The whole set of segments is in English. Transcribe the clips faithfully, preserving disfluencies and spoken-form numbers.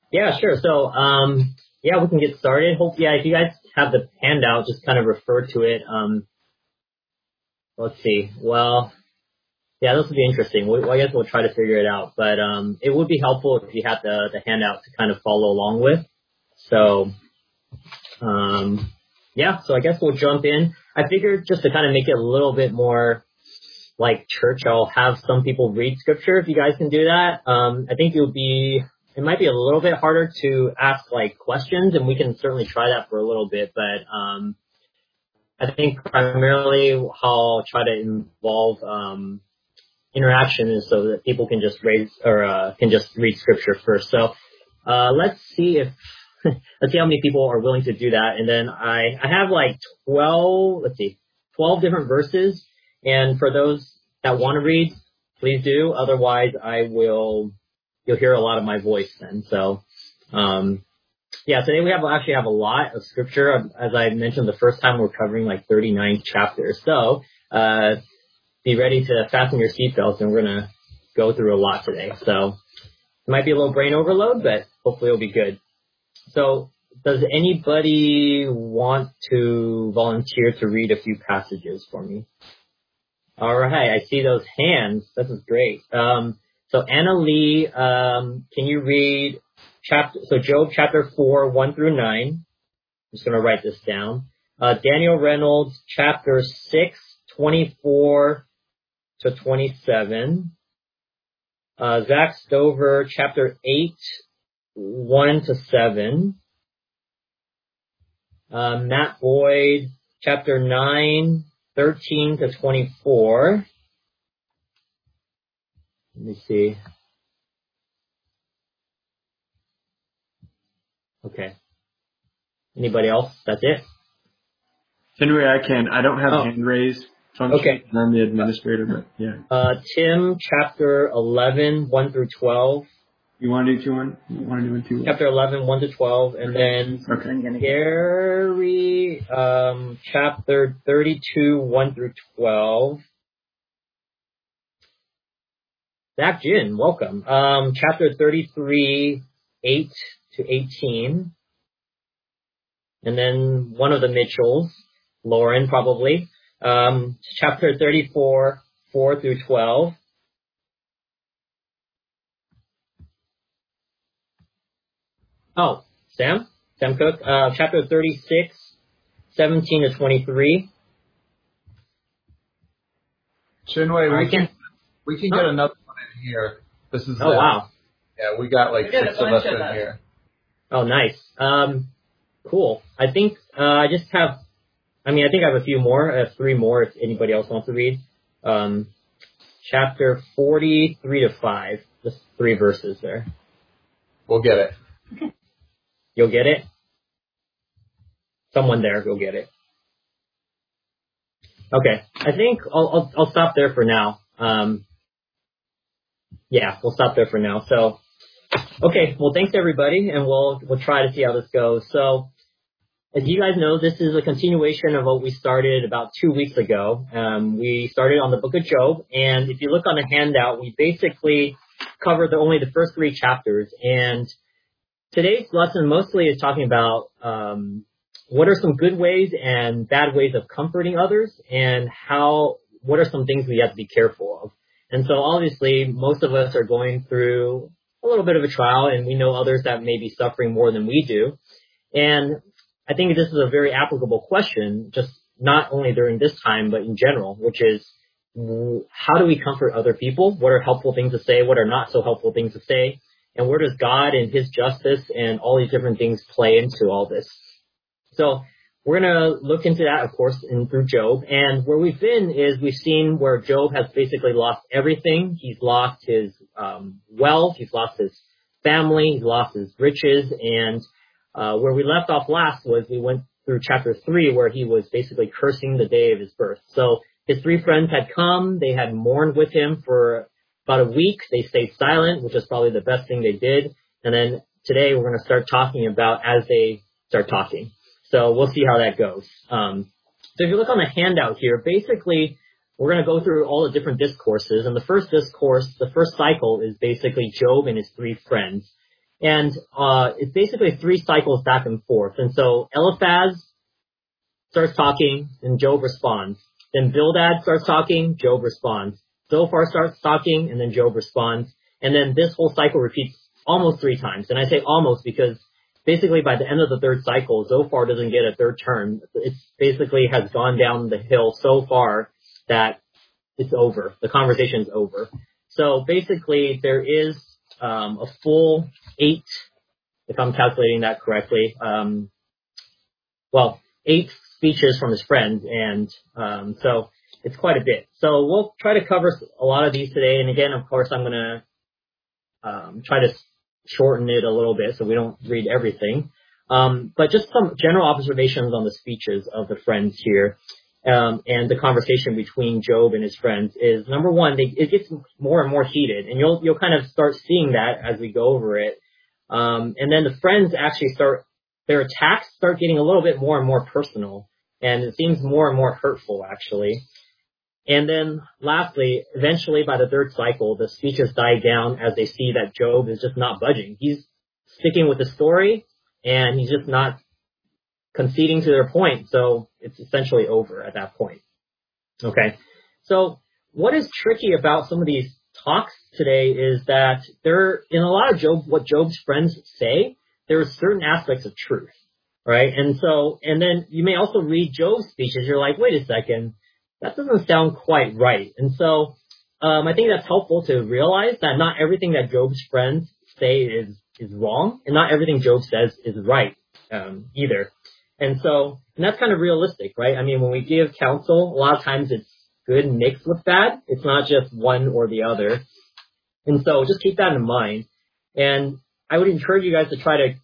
Yeah, sure. So, um, yeah, we can get started. Hope, yeah, if you guys have the handout, just kind of refer to it. Um, let's see. Well, yeah, this will be interesting. We, well, I guess we'll try to figure it out. But um, it would be helpful if you had the, the handout to kind of follow along with. So, um, yeah, so I guess we'll jump in. I figured just to kind of make it a little bit more like church, I'll have some people read scripture if you guys can do that. Um, I think it would be, it might be a little bit harder to ask like questions, and we can certainly try that for a little bit, but um, I think primarily how I'll try to involve um, interaction is so that people can just raise or uh, can just read scripture first. So uh, let's see if let's see how many people are willing to do that, and then I I have like twelve. Let's see, twelve different verses. And for those that want to read, please do. Otherwise, I will, you'll hear a lot of my voice then. So, um, yeah, today we have actually have a lot of scripture. As I mentioned the first time, we're covering like thirty-nine chapters. So, uh, be ready to fasten your seatbelts, and we're going to go through a lot today. So, it might be a little brain overload, but hopefully it'll be good. So, does anybody want to volunteer to read a few passages for me? All right, I see those hands. This is great. Um, so Anna Lee, um, can you read chapter? So Job chapter four, one through nine. I'm just going to write this down. Uh, Daniel Reynolds chapter six, twenty-four to twenty-seven. Uh, Zach Stover chapter eight, one to seven. Uh, Matt Boyd chapter nine. thirteen to twenty-four. Let me see. Okay. Anybody else? That's it? Henry, I can. I don't have oh. hand raise function. Okay. I'm the administrator, but yeah. Uh, Tim, chapter eleven, one through twelve. You want to do two one? You want to do one two? Chapter eleven, one to twelve, and then okay. Gary, um, chapter thirty-two, one through twelve. Zach Jin, welcome. Um, chapter thirty-three, eight to eighteen. And then one of the Mitchells, Lauren probably, um, chapter thirty-four, four through twelve. Oh, Sam? Sam Cook, uh, chapter thirty-six, seventeen to twenty-three. Shinwei, we right, can, we can oh. get another one in here. This is, oh, uh, wow. Yeah, we got like six of us in that. here. Oh, nice. Um, cool. I think, uh, I just have, I mean, I think I have a few more. I have three more if anybody else wants to read. Um, chapter forty-three to five. Just three verses there. We'll get it. You'll get it? Someone there will get it. Okay. I think I'll, I'll, I'll stop there for now. Um, yeah, we'll stop there for now. So, okay. Well, thanks everybody, and we'll, we'll try to see how this goes. So, as you guys know, this is a continuation of what we started about two weeks ago. Um, we started on the book of Job, and if you look on the handout, we basically covered the, only the first three chapters. And today's lesson mostly is talking about um, what are some good ways and bad ways of comforting others, and how what are some things we have to be careful of. And so obviously, most of us are going through a little bit of a trial, and we know others that may be suffering more than we do. And I think this is a very applicable question, just not only during this time, but in general, which is how do we comfort other people? What are helpful things to say? What are not so helpful things to say? And where does God and his justice and all these different things play into all this? So we're going to look into that, of course, in, through Job. And where we've been is we've seen where Job has basically lost everything. He's lost his um, wealth. He's lost his family. He's lost his riches. And uh, where we left off last was we went through chapter three where he was basically cursing the day of his birth. So his three friends had come. They had mourned with him for about a week. They stayed silent, which is probably the best thing they did. And then today we're going to start talking about as they start talking. So we'll see how that goes. Um, so if you look on the handout here, basically we're going to go through all the different discourses. And the first discourse, the first cycle is basically Job and his three friends. And uh, it's basically three cycles back and forth. And so Eliphaz starts talking, and Job responds. Then Bildad starts talking, Job responds. Zophar starts talking, and then Job responds. And then this whole cycle repeats almost three times. And I say almost because basically by the end of the third cycle, Zophar doesn't get a third turn. It basically has gone down the hill so far that it's over. The conversation is over. So basically there is um, a full eight, if I'm calculating that correctly, um, well, eight speeches from his friends. And um, so it's quite a bit. So we'll try to cover a lot of these today. And again, of course, I'm going to um, try to shorten it a little bit so we don't read everything. Um, but just some general observations on the speeches of the friends here. Um, and the conversation between Job and his friends is, number one, they, it gets more and more heated, and you'll you'll kind of start seeing that as we go over it. Um, and then the friends actually start, their attacks start getting a little bit more and more personal, and it seems more and more hurtful, actually. And then lastly, eventually by the third cycle, the speeches die down as they see that Job is just not budging. He's sticking with the story, and he's just not conceding to their point, so it's essentially over at that point. Okay, so what is tricky about some of these talks today is that there, in a lot of Job, what Job's friends say, there are certain aspects of truth, right? And so, and then you may also read Job's speeches, you're like, wait a second, that doesn't sound quite right. And so um, I think that's helpful to realize that not everything that Job's friends say is, is wrong, and not everything Job says is right um, either. And so, and that's kind of realistic, right? I mean, when we give counsel, a lot of times it's good mixed with bad. It's not just one or the other. And so just keep that in mind. And I would encourage you guys to try to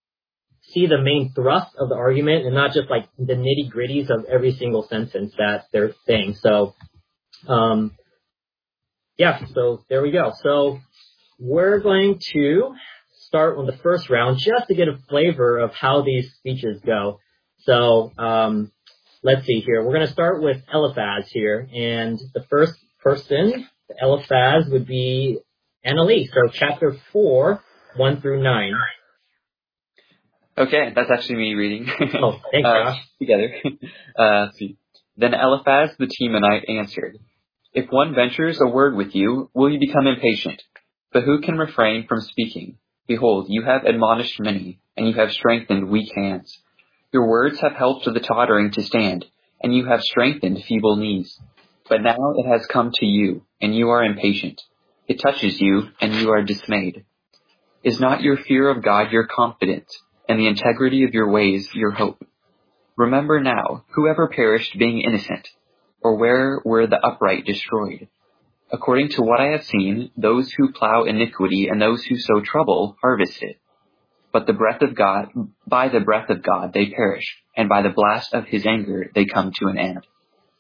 see the main thrust of the argument and not just like the nitty gritties of every single sentence that they're saying. So, um, yeah, so there we go. So we're going to start on the first round just to get a flavor of how these speeches go. So um, let's see here. We're going to start with Eliphaz here. And the first person, Eliphaz, would be Annalie. So chapter four, one through nine. Okay, that's actually me reading. Oh, thanks, uh, Josh. Together. Uh, let's see. Then Eliphaz the Temanite answered, "If one ventures a word with you, will you become impatient? But who can refrain from speaking? Behold, you have admonished many, and you have strengthened weak hands. Your words have helped the tottering to stand, and you have strengthened feeble knees. But now it has come to you, and you are impatient. It touches you, and you are dismayed. Is not your fear of God your confidence, and the integrity of your ways your hope? Remember now, whoever perished being innocent, or where were the upright destroyed? According to what I have seen, those who plow iniquity and those who sow trouble harvest it. But the breath of God, by the breath of God they perish, and by the blast of his anger they come to an end."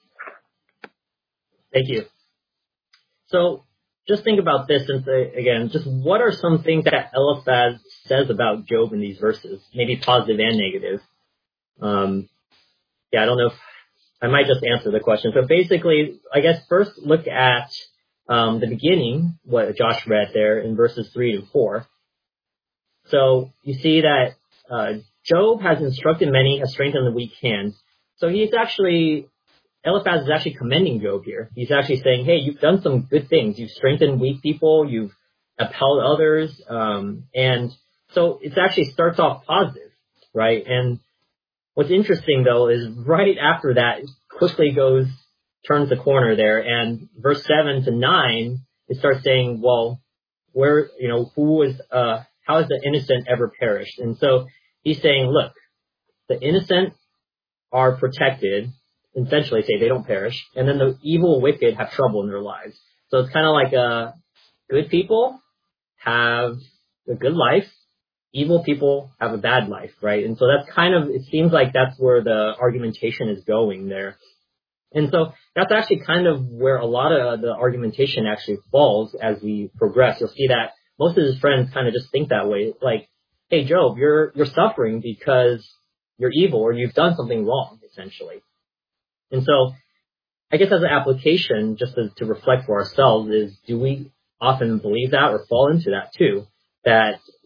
Thank you. So just think about this and say, again, just what are some things that Eliphaz says about Job in these verses? Maybe positive and negative. Um, yeah, I don't know if I might just answer the question. So basically, I guess first look at um, the beginning, what Josh read there in verses three to four. So you see that uh, Job has instructed many, has strengthened the weak hands. So he's actually, Eliphaz is actually commending Job here. He's actually saying, hey, you've done some good things. You've strengthened weak people. You've upheld others. Um, and so it actually starts off positive, right? And what's interesting, though, is right after that, it quickly goes, turns the corner there. And verse seven to nine, it starts saying, well, where, you know, who is, uh, how has the innocent ever perished? And so he's saying, look, the innocent are protected, essentially say they don't perish, and then the evil wicked have trouble in their lives. So it's kind of like uh, good people have a good life, evil people have a bad life, right? And so that's kind of, it seems like that's where the argumentation is going there. And so that's actually kind of where a lot of the argumentation actually falls as we progress. You'll see that most of his friends kind of just think that way, like, hey, Job, you're you're suffering because you're evil or you've done something wrong, essentially. And so I guess as an application, just to, to reflect for ourselves, is do we often believe that or fall into that too? That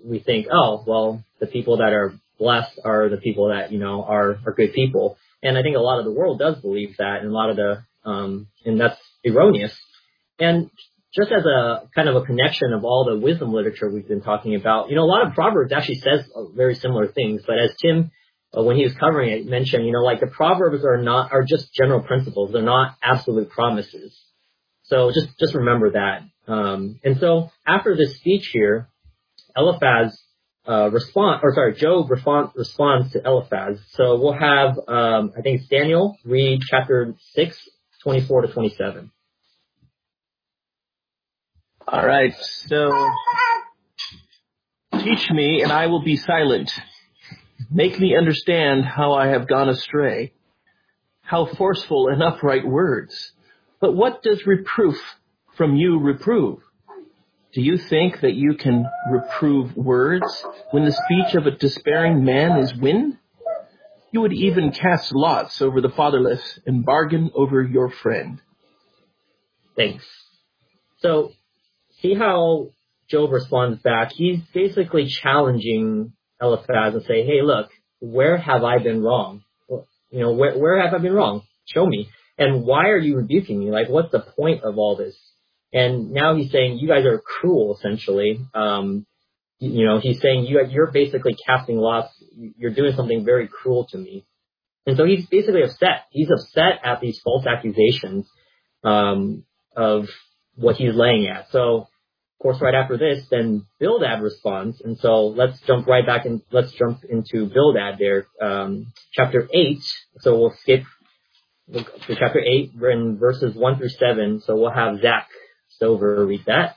we think, oh, well, the people that are blessed are the people that, you know, are, are good people. And I think a lot of the world does believe that, and a lot of the, um, and that's erroneous. And just as a kind of a connection of all the wisdom literature we've been talking about, you know, a lot of Proverbs actually says very similar things. But as Tim, uh, when he was covering it, mentioned, you know, like the Proverbs are not, are just general principles. They're not absolute promises. So just, just remember that. Um, and so after this speech here, Eliphaz, uh, respond, or sorry, Job respond, responds to Eliphaz. So we'll have, um, I think it's Daniel read chapter six, twenty-four to twenty-seven. All right, so teach me and I will be silent. Make me understand how I have gone astray. How forceful and upright words. But what does reproof from you reprove? Do you think that you can reprove words when the speech of a despairing man is wind? You would even cast lots over the fatherless and bargain over your friend. Thanks. So, see how Job responds back. He's basically challenging Eliphaz and say, hey, look, where have I been wrong? You know, where, where have I been wrong? Show me. And why are you rebuking me? Like, what's the point of all this? And now he's saying, you guys are cruel, essentially. Um, you know, he's saying, you, you're basically casting lots. You're doing something very cruel to me. And so he's basically upset. He's upset at these false accusations um, of what he's laying at. So, of course, right after this, then Bildad responds. And so let's jump right back and let's jump into Bildad there, um, chapter eight. So we'll skip to chapter eight, in verses one through seven. So we'll have Zach Stover read that.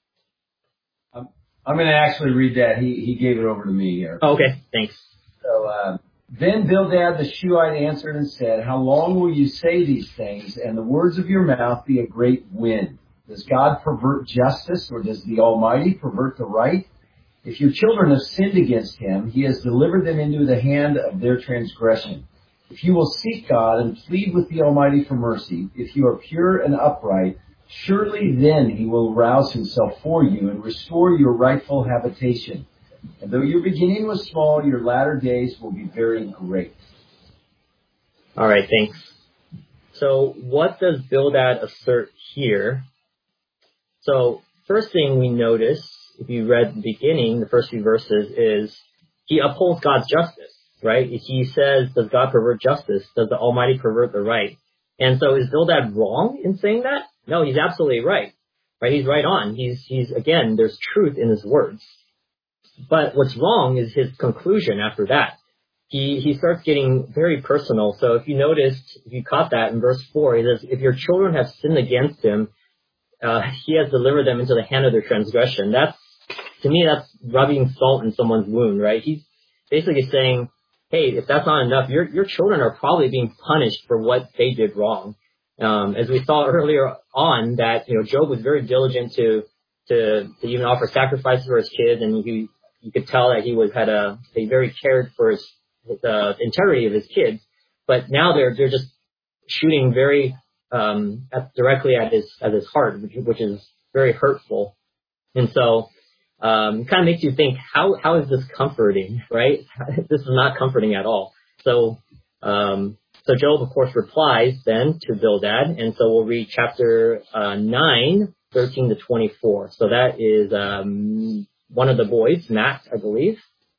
Um, I'm going to actually read that. He he gave it over to me here. Oh, okay, thanks. So uh, then Bildad the Shuhite answered and said, how long will you say these things, and the words of your mouth be a great wind? Does God pervert justice, or does the Almighty pervert the right? If your children have sinned against him, he has delivered them into the hand of their transgression. If you will seek God and plead with the Almighty for mercy, if you are pure and upright, surely then he will rouse himself for you and restore your rightful habitation. And though your beginning was small, your latter days will be very great. All right, thanks. So what does Bildad assert here? So first thing we notice, if you read the beginning, the first few verses, is he upholds God's justice, right? He says, does God pervert justice? Does the Almighty pervert the right? And so is Bildad wrong in saying that? No, he's absolutely right. Right? He's right on. He's, he's, again, there's truth in his words. But what's wrong is his conclusion after that. He, he starts getting very personal. So if you noticed, if you caught that in verse four, he says, if your children have sinned against him, uh, he has delivered them into the hand of their transgression. That's, to me, that's rubbing salt in someone's wound, right? He's basically saying, hey, if that's not enough, your, your children are probably being punished for what they did wrong. Um, as we saw earlier on, that, you know, Job was very diligent to, to, to even offer sacrifices for his kids, and he, you could tell that he was, had a, they very cared for his, the integrity of his kids. But now they're, they're just shooting very, um, at, directly at his, at his heart, which, which is very hurtful. And so, um, it kind of makes you think, how, how is this comforting, right? This is not comforting at all. So, um, So Job, of course, replies then to Bildad, and so we'll read chapter uh, nine, thirteen to twenty-four. So that is um, one of the boys, Matt, I believe.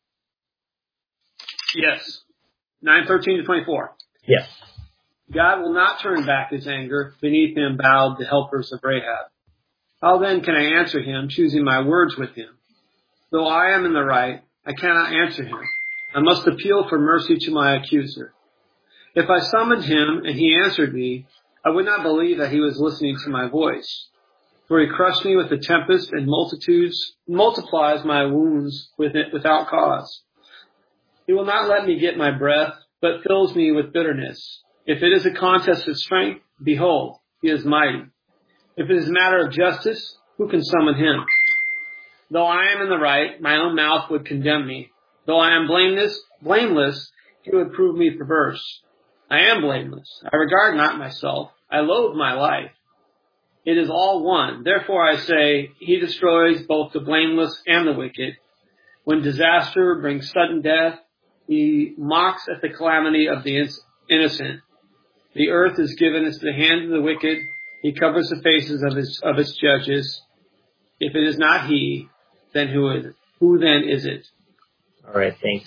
Yes. nine, thirteen to twenty-four. Yes. God will not turn back his anger. Beneath him bowed the helpers of Rahab. How then can I answer him, choosing my words with him? Though I am in the right, I cannot answer him. I must appeal for mercy to my accuser. If I summoned him and he answered me, I would not believe that he was listening to my voice. For he crushed me with the tempest and multitudes, multiplies my wounds with it without cause. He will not let me get my breath, but fills me with bitterness. If it is a contest of strength, behold, he is mighty. If it is a matter of justice, who can summon him? Though I am in the right, my own mouth would condemn me. Though I am blameless, blameless, he would prove me perverse. I am blameless. I regard not myself. I loathe my life. It is all one. Therefore I say, he destroys both the blameless and the wicked. When disaster brings sudden death, he mocks at the calamity of the innocent. The earth is given into the hands of the wicked. He covers the faces of his of its judges. If it is not he, then who is it? Who then is it? All right, thanks.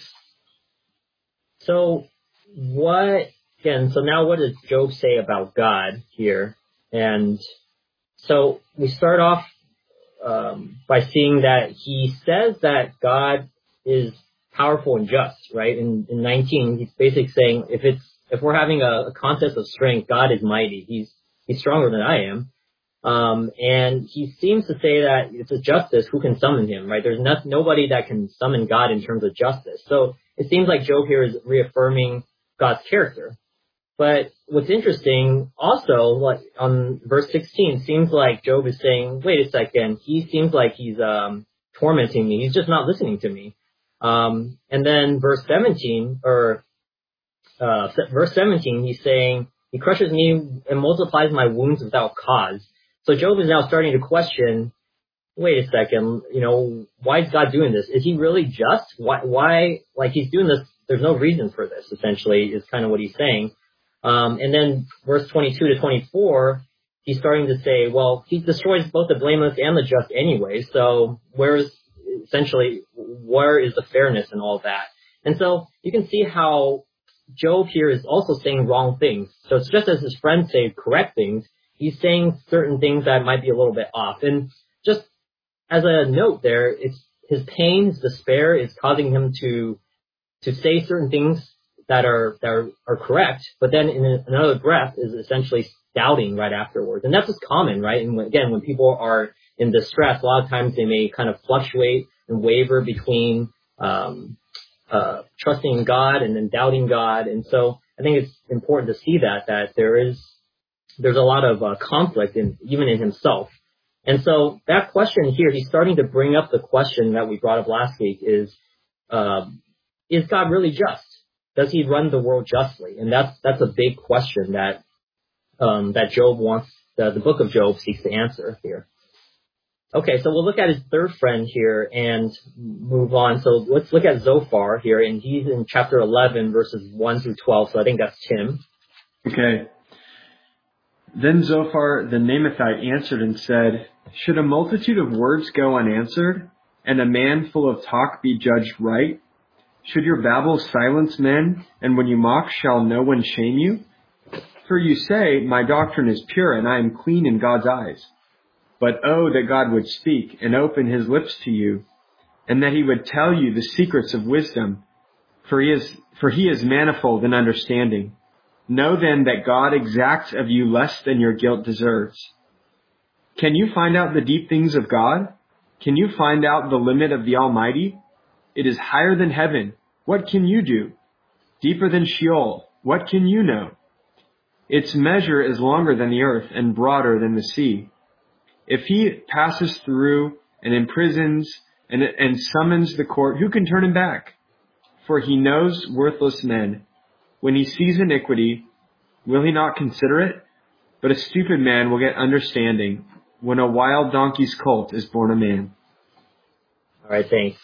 So what, again, so now what does Job say about God here? And so we start off um, by seeing that he says that God is powerful and just, right? In, in nineteen, he's basically saying if it's if we're having a, a contest of strength, God is mighty. He's he's stronger than I am. Um, and he seems to say that it's a justice who can summon him, right? There's not, nobody that can summon God in terms of justice. So it seems like Job here is reaffirming God's character. But what's interesting also, like on verse sixteen, seems like Job is saying, wait a second, he seems like he's um, tormenting me. He's just not listening to me. Um, and then verse seventeen, or uh, verse seventeen, he's saying, he crushes me and multiplies my wounds without cause. So Job is now starting to question, wait a second, you know, why is God doing this? Is he really just? Why, why, like he's doing this, there's no reason for this, essentially, is kind of what he's saying. Um, and then verse twenty-two to twenty-four, he's starting to say, well, he destroys both the blameless and the just anyway, so where's, essentially, where is the fairness in all that? And so you can see how Job here is also saying wrong things. So it's just as his friends say correct things, he's saying certain things that might be a little bit off. And just as a note there, it's his pain, his despair is causing him to to say certain things that are that are, are correct, but then in another breath is essentially doubting right afterwards. And that's just common, right? And when, again, when people are in distress, a lot of times they may kind of fluctuate and waver between um, uh, trusting in God and then doubting God. And so I think it's important to see that that there is there's a lot of uh, conflict in even in himself. And so that question here, he's starting to bring up the question that we brought up last week is, uh, is God really just? Does he run the world justly? And that's that's a big question that um, that Job wants, the, the book of Job seeks to answer here. Okay, so we'll look at his third friend here and move on. So let's look at Zophar here, and he's in chapter eleven, verses one through twelve. So I think that's Tim. Okay. Then Zophar the Naamathite answered and said, should a multitude of words go unanswered, and a man full of talk be judged right? Should your babble silence men, and when you mock shall no one shame you? For you say, my doctrine is pure, and I am clean in God's eyes. But oh, that God would speak, and open his lips to you, and that he would tell you the secrets of wisdom, for he is, for he is manifold in understanding. Know then that God exacts of you less than your guilt deserves. Can you find out the deep things of God? Can you find out the limit of the Almighty? It is higher than heaven. What can you do? Deeper than Sheol. What can you know? Its measure is longer than the earth and broader than the sea. If he passes through and imprisons and, and summons the court, who can turn him back? For he knows worthless men. When he sees iniquity, will he not consider it? But a stupid man will get understanding when a wild donkey's colt is born a man. All right, thanks.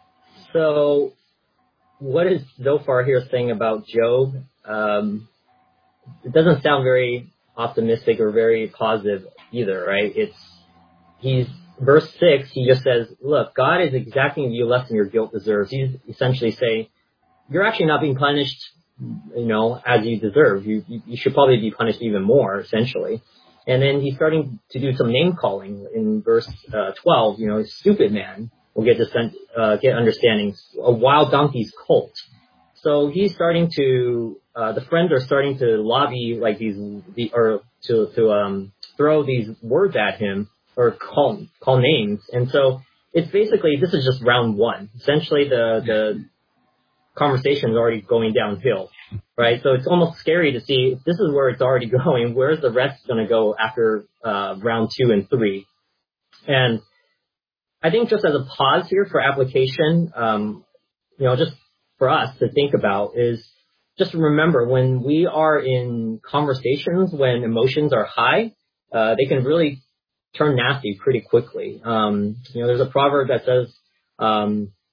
So what is Zophar here saying about Job? Um, it doesn't sound very optimistic or very positive either, right? It's he's verse six. He just says, "Look, God is exacting of you less than your guilt deserves." He's essentially saying, "You're actually not being punished, you know, as you deserve. You you should probably be punished even more, essentially." And then he's starting to do some name calling in verse uh, twelve. You know, stupid man will get descent, uh, get understanding. A wild donkey's colt. So he's starting to. Uh, the friends are starting to lobby like these, the, or to to um, throw these words at him or call call names. And so it's basically this is just round one. Essentially, the the conversation is already going downhill, right? So it's almost scary to see if this is where it's already going. Where's the rest going to go after uh, round two and three? And I think just as a pause here for application, um, you know, just for us to think about is just remember when we are in conversations, when emotions are high, uh, they can really turn nasty pretty quickly. Um, you know, there's a proverb that says, um,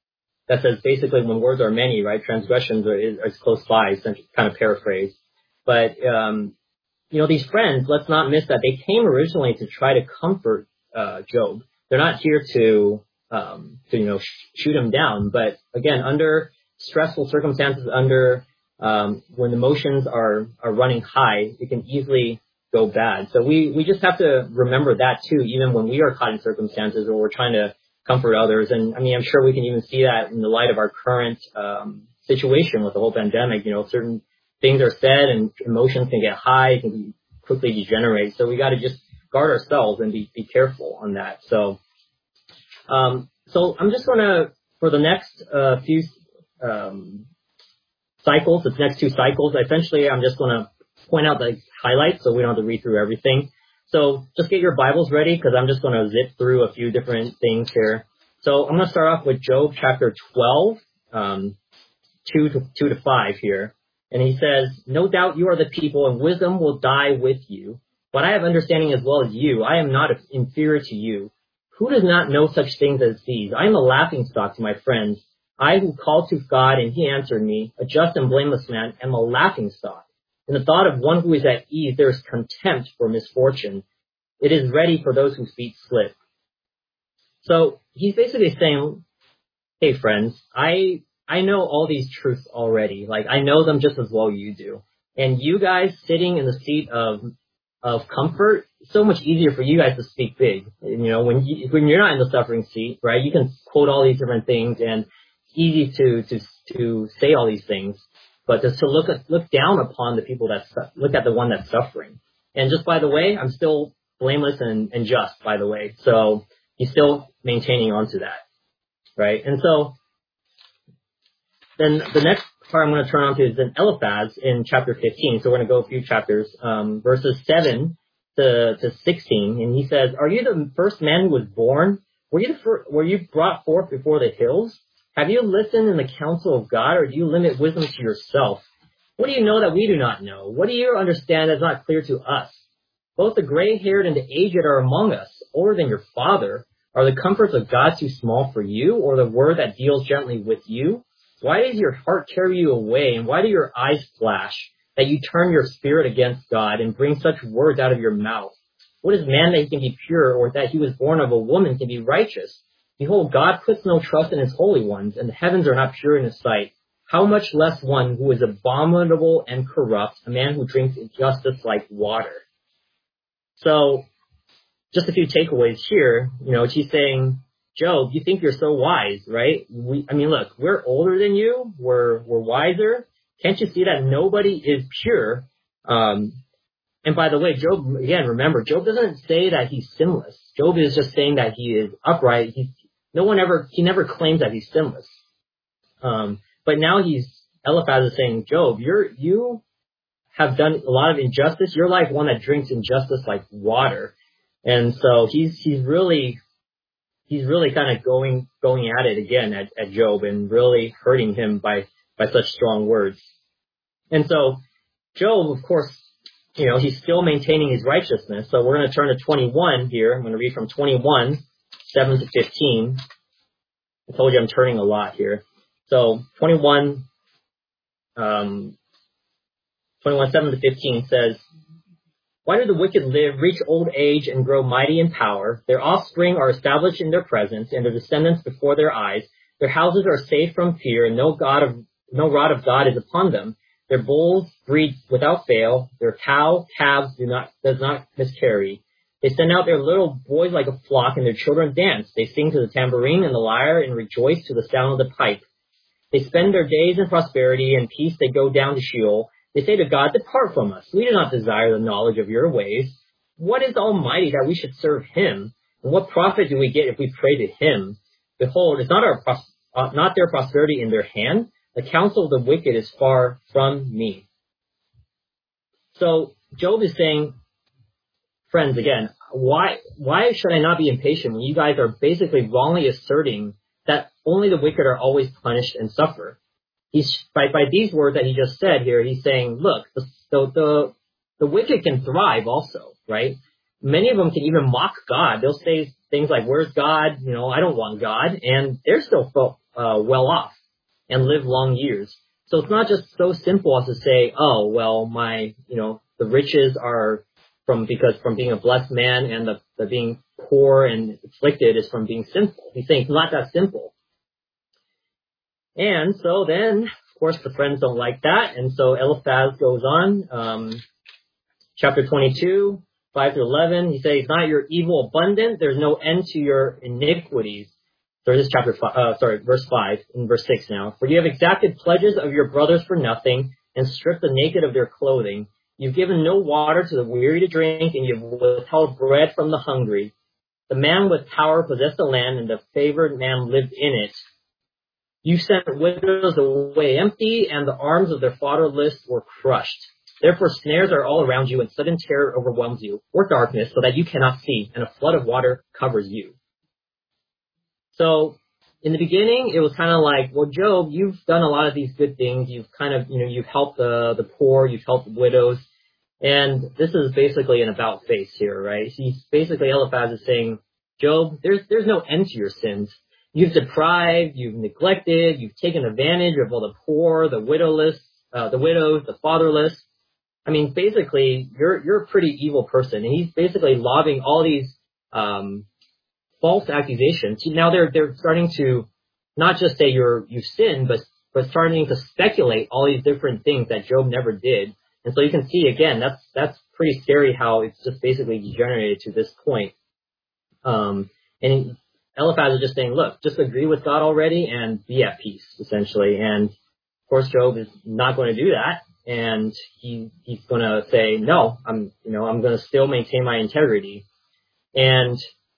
that says basically when words are many, right, transgressions are, is, is close by, kind of paraphrase. But, um, you know, these friends, let's not miss that they came originally to try to comfort uh, Job. They're not here to, um, to you know, sh- shoot him down. But again, under stressful circumstances, under um, when emotions are, are running high, it can easily go bad. So we, we just have to remember that too, even when we are caught in circumstances where we're trying to comfort others. And I mean, I'm sure we can even see that in the light of our current um, situation with the whole pandemic. You know, certain things are said and emotions can get high, can quickly degenerate. So we got to just guard ourselves and be, be careful on that. So, um, so I'm just going to, for the next uh, few um, cycles, the next two cycles, essentially I'm just going to point out the highlights so we don't have to read through everything. So just get your Bibles ready because I'm just going to zip through a few different things here. So I'm going to start off with Job chapter twelve, um, two to two to five here. And he says, "No doubt you are the people and wisdom will die with you. But I have understanding as well as you. I am not inferior to you. Who does not know such things as these? I am a laughingstock to my friends. I who called to God and he answered me, a just and blameless man, am a laughingstock. In the thought of one who is at ease, there is contempt for misfortune. It is ready for those whose feet slip." So he's basically saying, hey friends, I I know all these truths already. Like I know them just as well you do. And you guys sitting in the seat of of comfort, it's so much easier for you guys to speak big. And, you know, when you, when you're not in the suffering seat, right? You can quote all these different things and it's easy to to to say all these things. But just to look at, look down upon the people that look at the one that's suffering. And just by the way, I'm still blameless and, and just, by the way. So he's still maintaining onto that, right? And so then the next part I'm going to turn on to is in Eliphaz in chapter fifteen. So we're going to go a few chapters, um, verses seven to, to sixteen. And he says, "Are you the first man who was born? Were you the fir- were you brought forth before the hills? Have you listened in the counsel of God, or do you limit wisdom to yourself? What do you know that we do not know? What do you understand that is not clear to us? Both the gray-haired and the aged are among us, older than your father. Are the comforts of God too small for you, or the word that deals gently with you? Why does your heart carry you away, and why do your eyes flash, that you turn your spirit against God and bring such words out of your mouth? What is man that he can be pure, or that he was born of a woman can be righteous? Behold, God puts no trust in his holy ones, and the heavens are not pure in his sight. How much less one who is abominable and corrupt, a man who drinks injustice like water." So, just a few takeaways here. You know, she's saying, Job, you think you're so wise, right? We, I mean, look, we're older than you. We're, we're wiser. Can't you see that nobody is pure? Um, and by the way, Job, again, remember, Job doesn't say that he's sinless. Job is just saying that he is upright. He's, no one ever, he never claims that he's sinless. Um, but now he's, Eliphaz is saying, Job, you're, you have done a lot of injustice. You're like one that drinks injustice like water. And so he's, he's really, he's really kind of going, going at it again at, at Job and really hurting him by, by such strong words. And so Job, of course, you know, he's still maintaining his righteousness. So we're going to turn to twenty-one here. I'm going to read from twenty-one, seven to fifteen. I told you I'm turning a lot here. So twenty-one, um, twenty-one, seven to fifteen says, "Why do the wicked live, reach old age, and grow mighty in power? Their offspring are established in their presence, and their descendants before their eyes. Their houses are safe from fear, and no God of no rod of God is upon them. Their bulls breed without fail. Their cow calves do not does not miscarry. They send out their little boys like a flock, and their children dance. They sing to the tambourine and the lyre, and rejoice to the sound of the pipe. They spend their days in prosperity and peace. They go down to Sheol. They say to God, 'Depart from us. We do not desire the knowledge of your ways. What is Almighty that we should serve him? And what profit do we get if we pray to him? Behold, is not our pros- uh, not their prosperity in their hand? The counsel of the wicked is far from me.'" So Job is saying, friends, again, why why should I not be impatient when you guys are basically wrongly asserting that only the wicked are always punished and suffer? He's by, by these words that he just said here, he's saying, look, the, the the the wicked can thrive also, right? Many of them can even mock God. They'll say things like, "Where's God? You know, I don't want God," and they're still uh, well off and live long years. So it's not just so simple as to say, oh, well, my, you know, the riches are from, because from being a blessed man, and the, the being poor and afflicted is from being sinful. He's saying it's not that simple. And so then, of course, the friends don't like that. And so Eliphaz goes on, um, chapter twenty-two, five through eleven. He says, not your evil abundant. There's no end to your iniquities. So this is chapter five, uh, sorry, verse five, in verse six now. For you have exacted pledges of your brothers for nothing, and stripped the naked of their clothing. You've given no water to the weary to drink, and you've withheld bread from the hungry. The man with power possessed the land, and the favored man lived in it. You sent widows away empty, and the arms of their fatherless were crushed. Therefore snares are all around you, and sudden terror overwhelms you, or darkness, so that you cannot see, and a flood of water covers you. So, in the beginning, it was kind of like, well, Job, you've done a lot of these good things. You've kind of, you know, you've helped the, the poor, you've helped the widows. And this is basically an about face here, right? He's basically, Eliphaz is saying, Job, there's, there's no end to your sins. You've deprived, you've neglected, you've taken advantage of all the poor, the widowless, uh, the widows, the fatherless. I mean, basically, you're, you're a pretty evil person. And he's basically lobbing all these, um, false accusations. Now they're, they're starting to not just say you're, you've sinned, but, but starting to speculate all these different things that Job never did. And so you can see, again, that's, that's pretty scary how it's just basically degenerated to this point. Um, and Eliphaz is just saying, look, just agree with God already and be at peace, essentially. And of course, Job is not going to do that. And he, he's going to say, no, I'm, you know, I'm going to still maintain my integrity. And,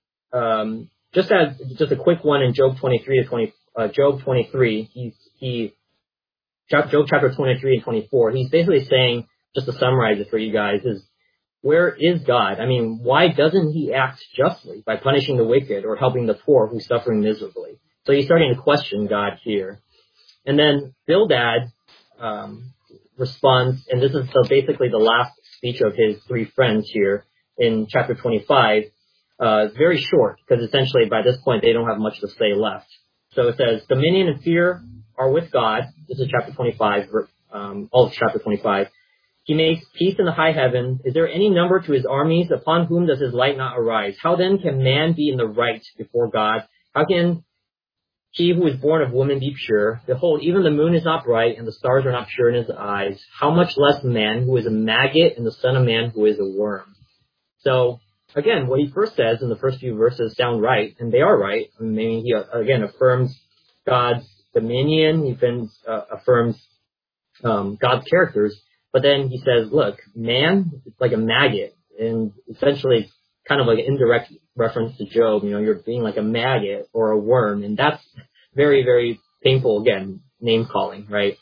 um, just as, just a quick one in Job twenty-three to twenty, uh, Job twenty-three, he's, he, Job chapter twenty-three and twenty-four, he's basically saying, just to summarize it for you guys, is where is God? I mean, why doesn't he act justly by punishing the wicked or helping the poor who's suffering miserably? So he's starting to question God here. And then Bildad um, responds, and this is the, basically the last speech of his three friends here in chapter twenty-five. Uh, very short, because essentially by this point they don't have much to say left. So it says, dominion and fear are with God. This is chapter twenty-five, um, all of chapter twenty-five. He makes peace in the high heaven. Is there any number to his armies? Upon whom does his light not arise? How then can man be in the right before God? How can he who is born of woman be pure? Behold, even the moon is not bright, and the stars are not pure in his eyes. How much less man who is a maggot, and the son of man who is a worm? So, again, what he first says in the first few verses sound right, and they are right. I mean, he, again, affirms God's dominion. He affirms, uh, affirms um, God's characters. But then he says, look, man, it's like a maggot. And essentially, kind of like an indirect reference to Job. You know, you're being like a maggot or a worm. And that's very, very painful, again, name calling, right?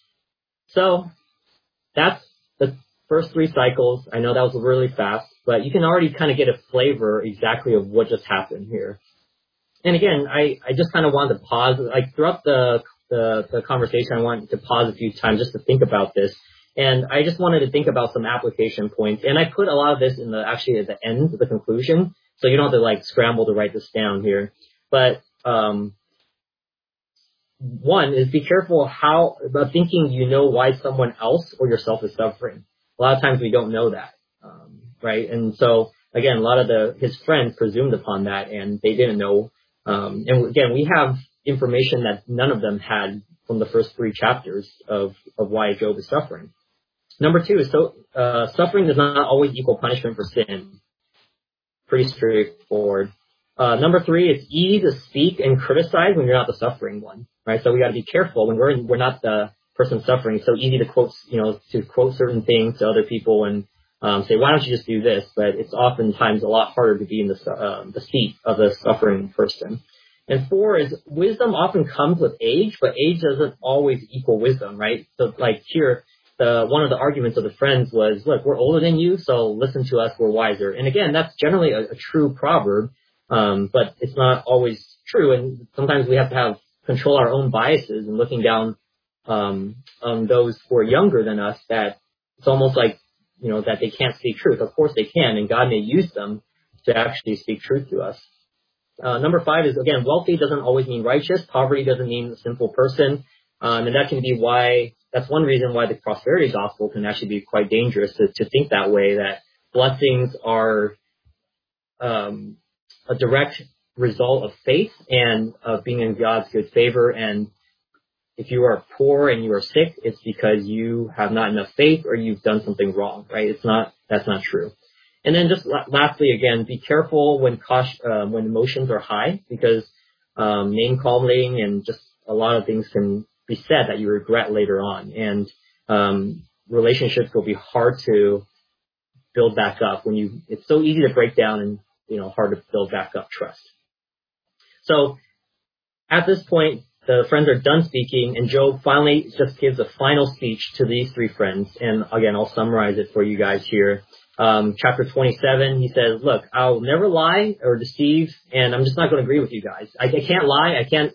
So that's the first three cycles. I know that was really fast, but you can already kind of get a flavor exactly of what just happened here. And again, I, I just kind of wanted to pause, like throughout the, the, the conversation, I wanted to pause a few times just to think about this. And I just wanted to think about some application points. And I put a lot of this in the, actually at the end, the conclusion. So you don't have to like scramble to write this down here. But, um, one is be careful how, about thinking you know why someone else or yourself is suffering. A lot of times we don't know that. Um, right. And so again, a lot of the, his friends presumed upon that and they didn't know. Um, and again, we have information that none of them had from the first three chapters of, of why Job is suffering. Number two is so, uh, suffering does not always equal punishment for sin. Pretty straightforward. Uh, number three, it's easy to speak and criticize when you're not the suffering one, right? So we got to be careful when we're in, we're not the person suffering. It's so easy to quote, you know, to quote certain things to other people and um, say, why don't you just do this? But it's oftentimes a lot harder to be in the uh, the seat of the suffering person. And four is wisdom often comes with age, but age doesn't always equal wisdom, right? So like here. The, one of the arguments of the friends was, look, we're older than you, so listen to us, we're wiser. And again, that's generally a, a true proverb, um, but it's not always true. And sometimes we have to have control our own biases and looking down um, on those who are younger than us that it's almost like, you know, that they can't speak truth. Of course they can, and God may use them to actually speak truth to us. Uh, number five is, again, wealthy doesn't always mean righteous. Poverty doesn't mean a sinful person. Um, and that can be why, that's one reason why the prosperity gospel can actually be quite dangerous, to, to think that way, that blessings are um, a direct result of faith and of being in God's good favor. And if you are poor and you are sick, it's because you have not enough faith or you've done something wrong, right? It's not, that's not true. And then just lastly, again, be careful when cost, uh, when emotions are high, because um, name calling and just a lot of things can be said that you regret later on. And um, relationships will be hard to build back up when you, it's so easy to break down and, you know, hard to build back up trust. So at this point, the friends are done speaking, and Job finally just gives a final speech to these three friends. And again, I'll summarize it for you guys here. Um, chapter twenty-seven, he says, look, I'll never lie or deceive, and I'm just not going to agree with you guys. I, I can't lie. I can't,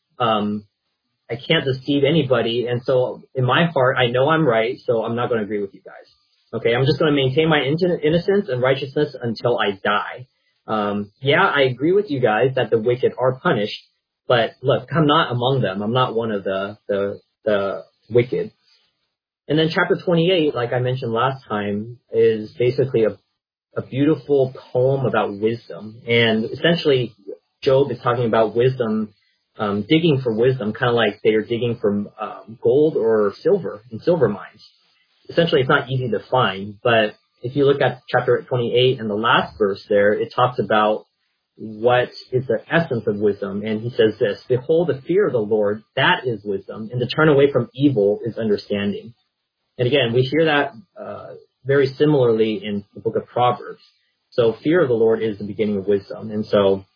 um, I can't deceive anybody. And so in my heart, I know I'm right, so I'm not going to agree with you guys. Okay. I'm just going to maintain my innocence and righteousness until I die. Um, yeah, I agree with you guys that the wicked are punished, but look, I'm not among them. I'm not one of the, the, the wicked. And then chapter twenty-eight, like I mentioned last time, is basically a, a beautiful poem about wisdom. And essentially, Job is talking about wisdom, um, digging for wisdom, kind of like they are digging for um, gold or silver in silver mines. Essentially, it's not easy to find, but if you look at chapter twenty-eight and the last verse there, it talks about what is the essence of wisdom. And he says this, behold, the fear of the Lord, that is wisdom, and to turn away from evil is understanding. And again, we hear that uh, very similarly in the book of Proverbs. So fear of the Lord is the beginning of wisdom. And so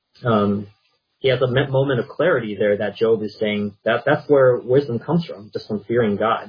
um, he has a moment of clarity there that Job is saying that that's where wisdom comes from, just from fearing God.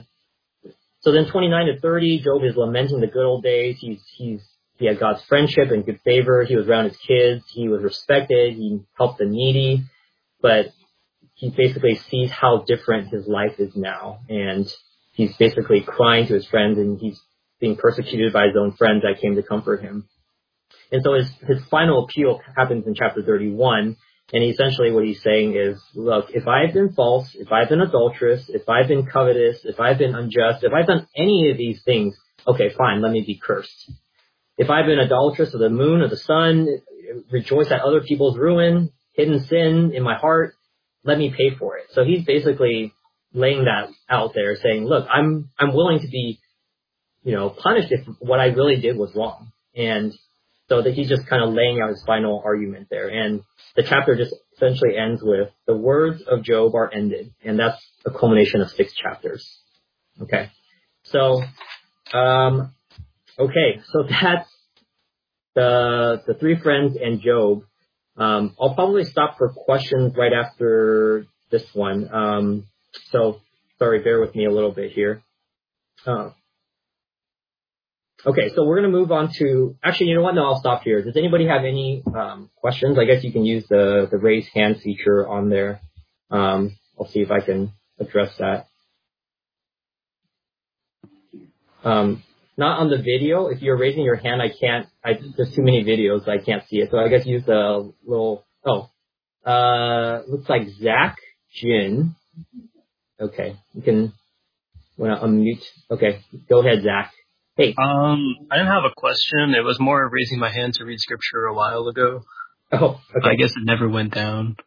So then twenty-nine to thirty, Job is lamenting the good old days. He's, he's, he had God's friendship and good favor. He was around his kids. He was respected. He helped the needy. But he basically sees how different his life is now. And he's basically crying to his friends, and he's being persecuted by his own friends that came to comfort him. And so his, his final appeal happens in chapter thirty-one. And essentially what he's saying is, look, if I've been false, if I've been adulterous, if I've been covetous, if I've been unjust, if I've done any of these things, okay, fine, let me be cursed. If I've been idolatrous of the moon or the sun, rejoice at other people's ruin, hidden sin in my heart, let me pay for it. So he's basically laying that out there, saying, look, I'm I'm willing to be, you know, punished if what I really did was wrong. And so that he's just kind of laying out his final argument there. And the chapter just essentially ends with, the words of Job are ended. And that's a culmination of six chapters. Okay. So, um, okay. So that's the, the three friends and Job. Um, I'll probably stop for questions right after this one. Um, so sorry, bear with me a little bit here. Uh, Okay, so we're going to move on to, actually, you know what? No, I'll stop here. Does anybody have any um, questions? I guess you can use the, the raise hand feature on there. Um, I'll see if I can address that. Um, not on the video. If you're raising your hand, I can't, I, there's too many videos, I can't see it. So I guess use the little, oh, uh, looks like Zach Jin. Okay, you can, want to unmute. Okay, go ahead, Zach. Hey. Um, I didn't have a question. It was more raising my hand to read scripture a while ago. Oh, okay. I guess it never went down.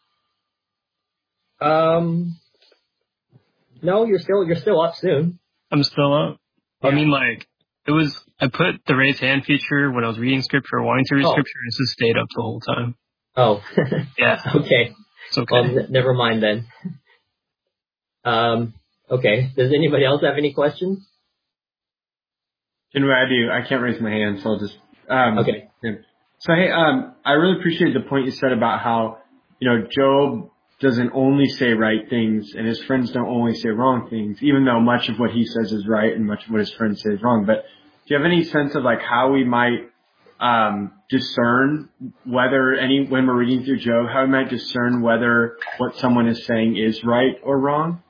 Um, no, you're still you're still up soon. I'm still up. Yeah. I mean, like, it was. I put the raise hand feature when I was reading scripture or wanting to read oh. scripture, and it just stayed up the whole time. Oh, yeah. Okay. It's okay. Well, n- never mind then. Um, okay. Does anybody else have any questions? Anyway, I do. I can't raise my hand, so I'll just. Um, okay. So hey, um, I really appreciate the point you said about how, you know, Job doesn't only say right things, and his friends don't only say wrong things, even though much of what he says is right and much of what his friends say is wrong. But do you have any sense of like how we might um, discern whether any when we're reading through Job, how we might discern whether what someone is saying is right or wrong?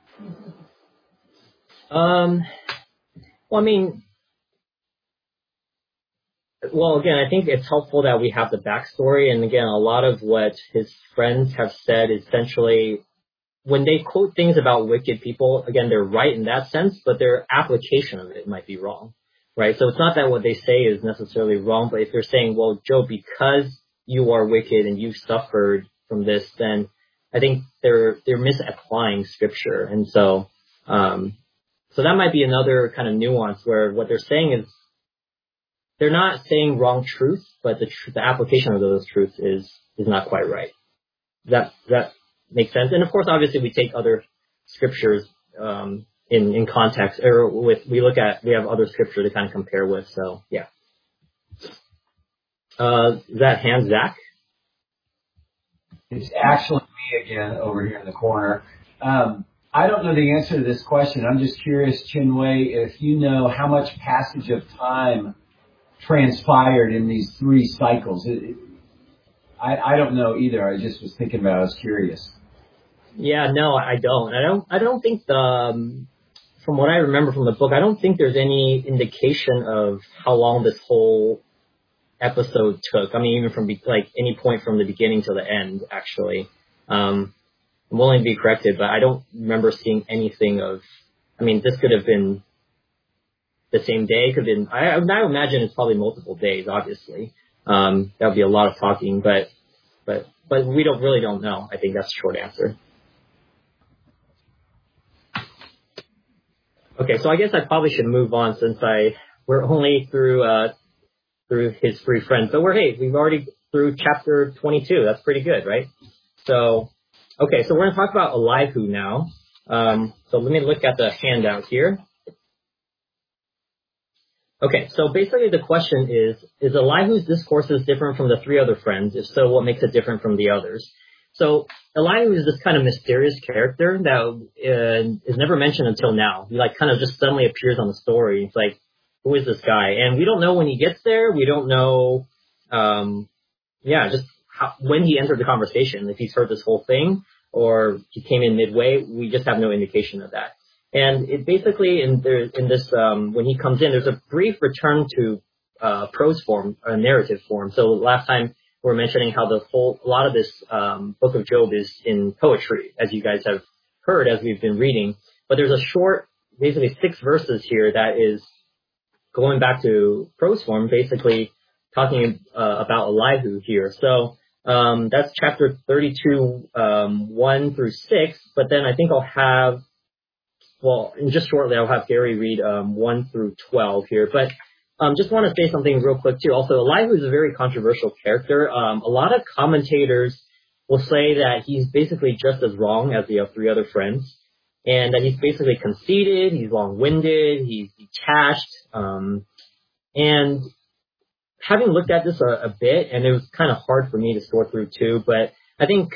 Um. Well, I mean. well, again, I think it's helpful that we have the backstory. And again, a lot of what his friends have said is essentially when they quote things about wicked people, again, they're right in that sense, but their application of it might be wrong, right? So it's not that what they say is necessarily wrong, but if they're saying, well, Job, because you are wicked and you've suffered from this, then I think they're they're misapplying scripture. And so um, so that might be another kind of nuance where what they're saying is they're not saying wrong truth, but the tr- the application of those truths is is not quite right. Does that does that make sense? And of course, obviously, we take other scriptures um, in in context, or with we look at we have other scripture to kind of compare with. So yeah, uh, is that hand Zach? It's actually me again over here in the corner. Um, I don't know the answer to this question. I'm just curious, Chinwei, if you know how much passage of time transpired in these three cycles. It, it, I, I don't know either. I just was thinking about it. I was curious. Yeah, no, I don't. I don't. I don't think the. Um, from what I remember from the book, I don't think there's any indication of how long this whole episode took. I mean, even from be- like any point from the beginning to the end, actually. Um, I'm willing to be corrected, but I don't remember seeing anything of. I mean, this could have been the same day. Could have been. I, I imagine it's probably multiple days. Obviously, um, that would be a lot of talking, but but but we don't really don't know. I think that's the short answer. Okay, so I guess I probably should move on since I we're only through uh, through his three friends. So we're hey, we've already through chapter twenty-two. That's pretty good, right? So okay, so we're going to talk about Elihu now. Um, so let me look at the handout here. Okay, so basically the question is: is Elihu's discourses different from the three other friends? If so, what makes it different from the others? So Elihu is this kind of mysterious character that uh, is never mentioned until now. He like kind of just suddenly appears on the story. It's like, who is this guy? And we don't know when he gets there. We don't know, um, yeah, just how, when he entered the conversation. If he's heard this whole thing or he came in midway, we just have no indication of that. And it basically in there in this um, when he comes in, there's a brief return to uh, prose form, a narrative form. So last time. We're mentioning how the whole, a lot of this um, book of Job is in poetry, as you guys have heard as we've been reading. But there's a short, basically six verses here that is going back to prose form, basically talking uh, about Elihu here. So um, that's chapter thirty-two, um, one through six. But then I think I'll have, well, in just shortly I'll have Gary read um, one through twelve here. But Um, just want to say something real quick too. Also, Elihu is a very controversial character. Um, a lot of commentators will say that he's basically just as wrong as the three other friends, and that he's basically conceited, he's long-winded, he's detached. Um, and having looked at this a, a bit, and it was kind of hard for me to sort through too, but I think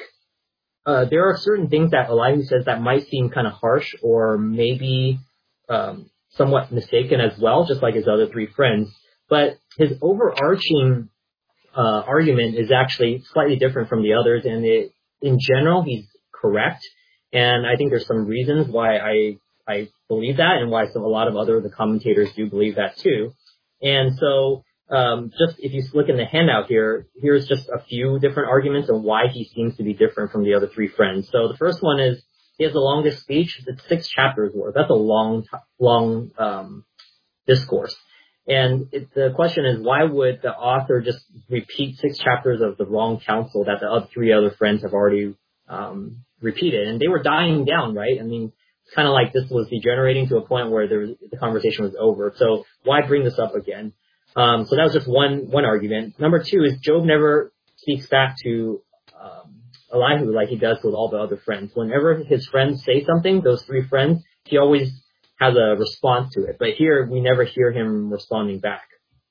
uh, there are certain things that Elihu says that might seem kind of harsh or maybe um, somewhat mistaken as well, just like his other three friends. But his overarching uh, argument is actually slightly different from the others, and it, in general, he's correct. And I think there's some reasons why I I believe that, and why some a lot of other of the commentators do believe that too. And so, um, just if you look in the handout here, here's just a few different arguments on why he seems to be different from the other three friends. So the first one is, he has the longest speech. It's six chapters worth. That's a long, long um, discourse. And it, the question is, why would the author just repeat six chapters of the wrong counsel that the other three other friends have already um, repeated? And they were dying down, right? I mean, it's kind of like this was degenerating to a point where there was, the conversation was over. So why bring this up again? Um, so that was just one one argument. Number two is Job never speaks back to um, Elihu like he does with all the other friends. Whenever his friends say something, those three friends, he always has a response to it. But here, we never hear him responding back.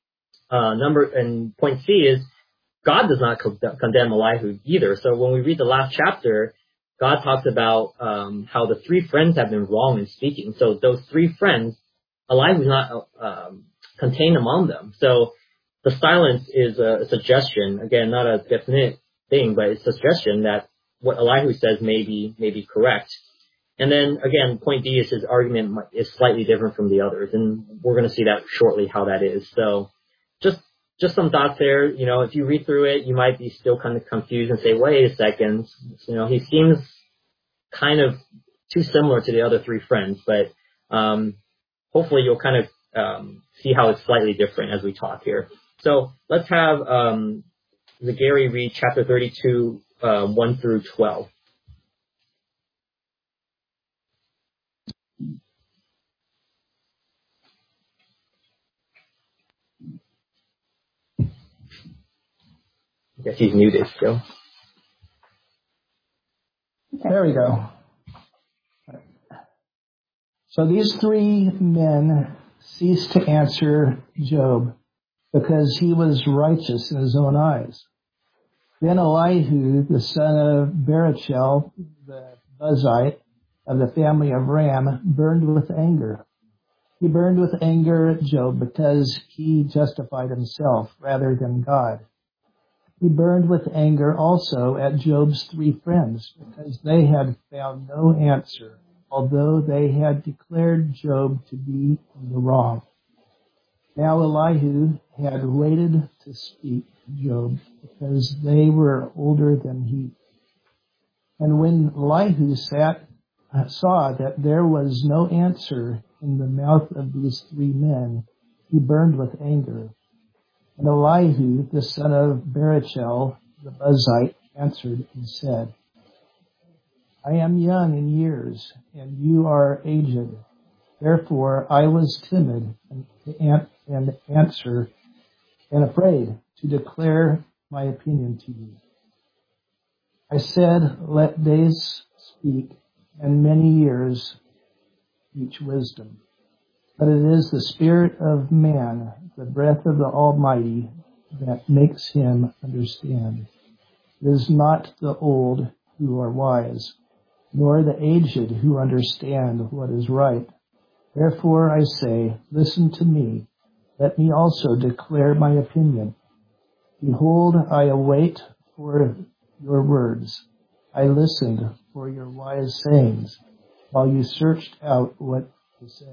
Uh, number and point C is God does not co- condemn Elihu either. So when we read the last chapter, God talks about um, how the three friends have been wrong in speaking. So those three friends, Elihu is not um, contained among them. So the silence is a, a suggestion. Again, not a definite thing, but it's a suggestion that what Elihu says may be, may be correct. And then, again, point D is his argument is slightly different from the others, and we're going to see that shortly how that is. So just just some thoughts there. You know, if you read through it, you might be still kind of confused and say, wait a second. You know, he seems kind of too similar to the other three friends, but um, hopefully you'll kind of um, see how it's slightly different as we talk here. So let's have um, the Gary read chapter thirty-two, uh, one through twelve. I guess he's muted still. There we go. So these three men ceased to answer Job because he was righteous in his own eyes. Then Elihu, the son of Barachel, the Buzite of the family of Ram, burned with anger. He burned with anger at Job because he justified himself rather than God. He burned with anger also at Job's three friends because they had found no answer, although they had declared Job to be in the wrong. Now Elihu had waited to speak to Job because they were older than he. And when Elihu sat, saw that there was no answer in the mouth of these three men, he burned with anger. And Elihu, the son of Barachel, the Buzite, answered and said, I am young in years, and you are aged. Therefore I was timid and, and answer and afraid to declare my opinion to you. I said, let days speak, and many years teach wisdom. But it is the spirit of man, the breath of the Almighty, that makes him understand. It is not the old who are wise, nor the aged who understand what is right. Therefore I say, listen to me. Let me also declare my opinion. Behold, I await for your words. I listened for your wise sayings, while you searched out what to say.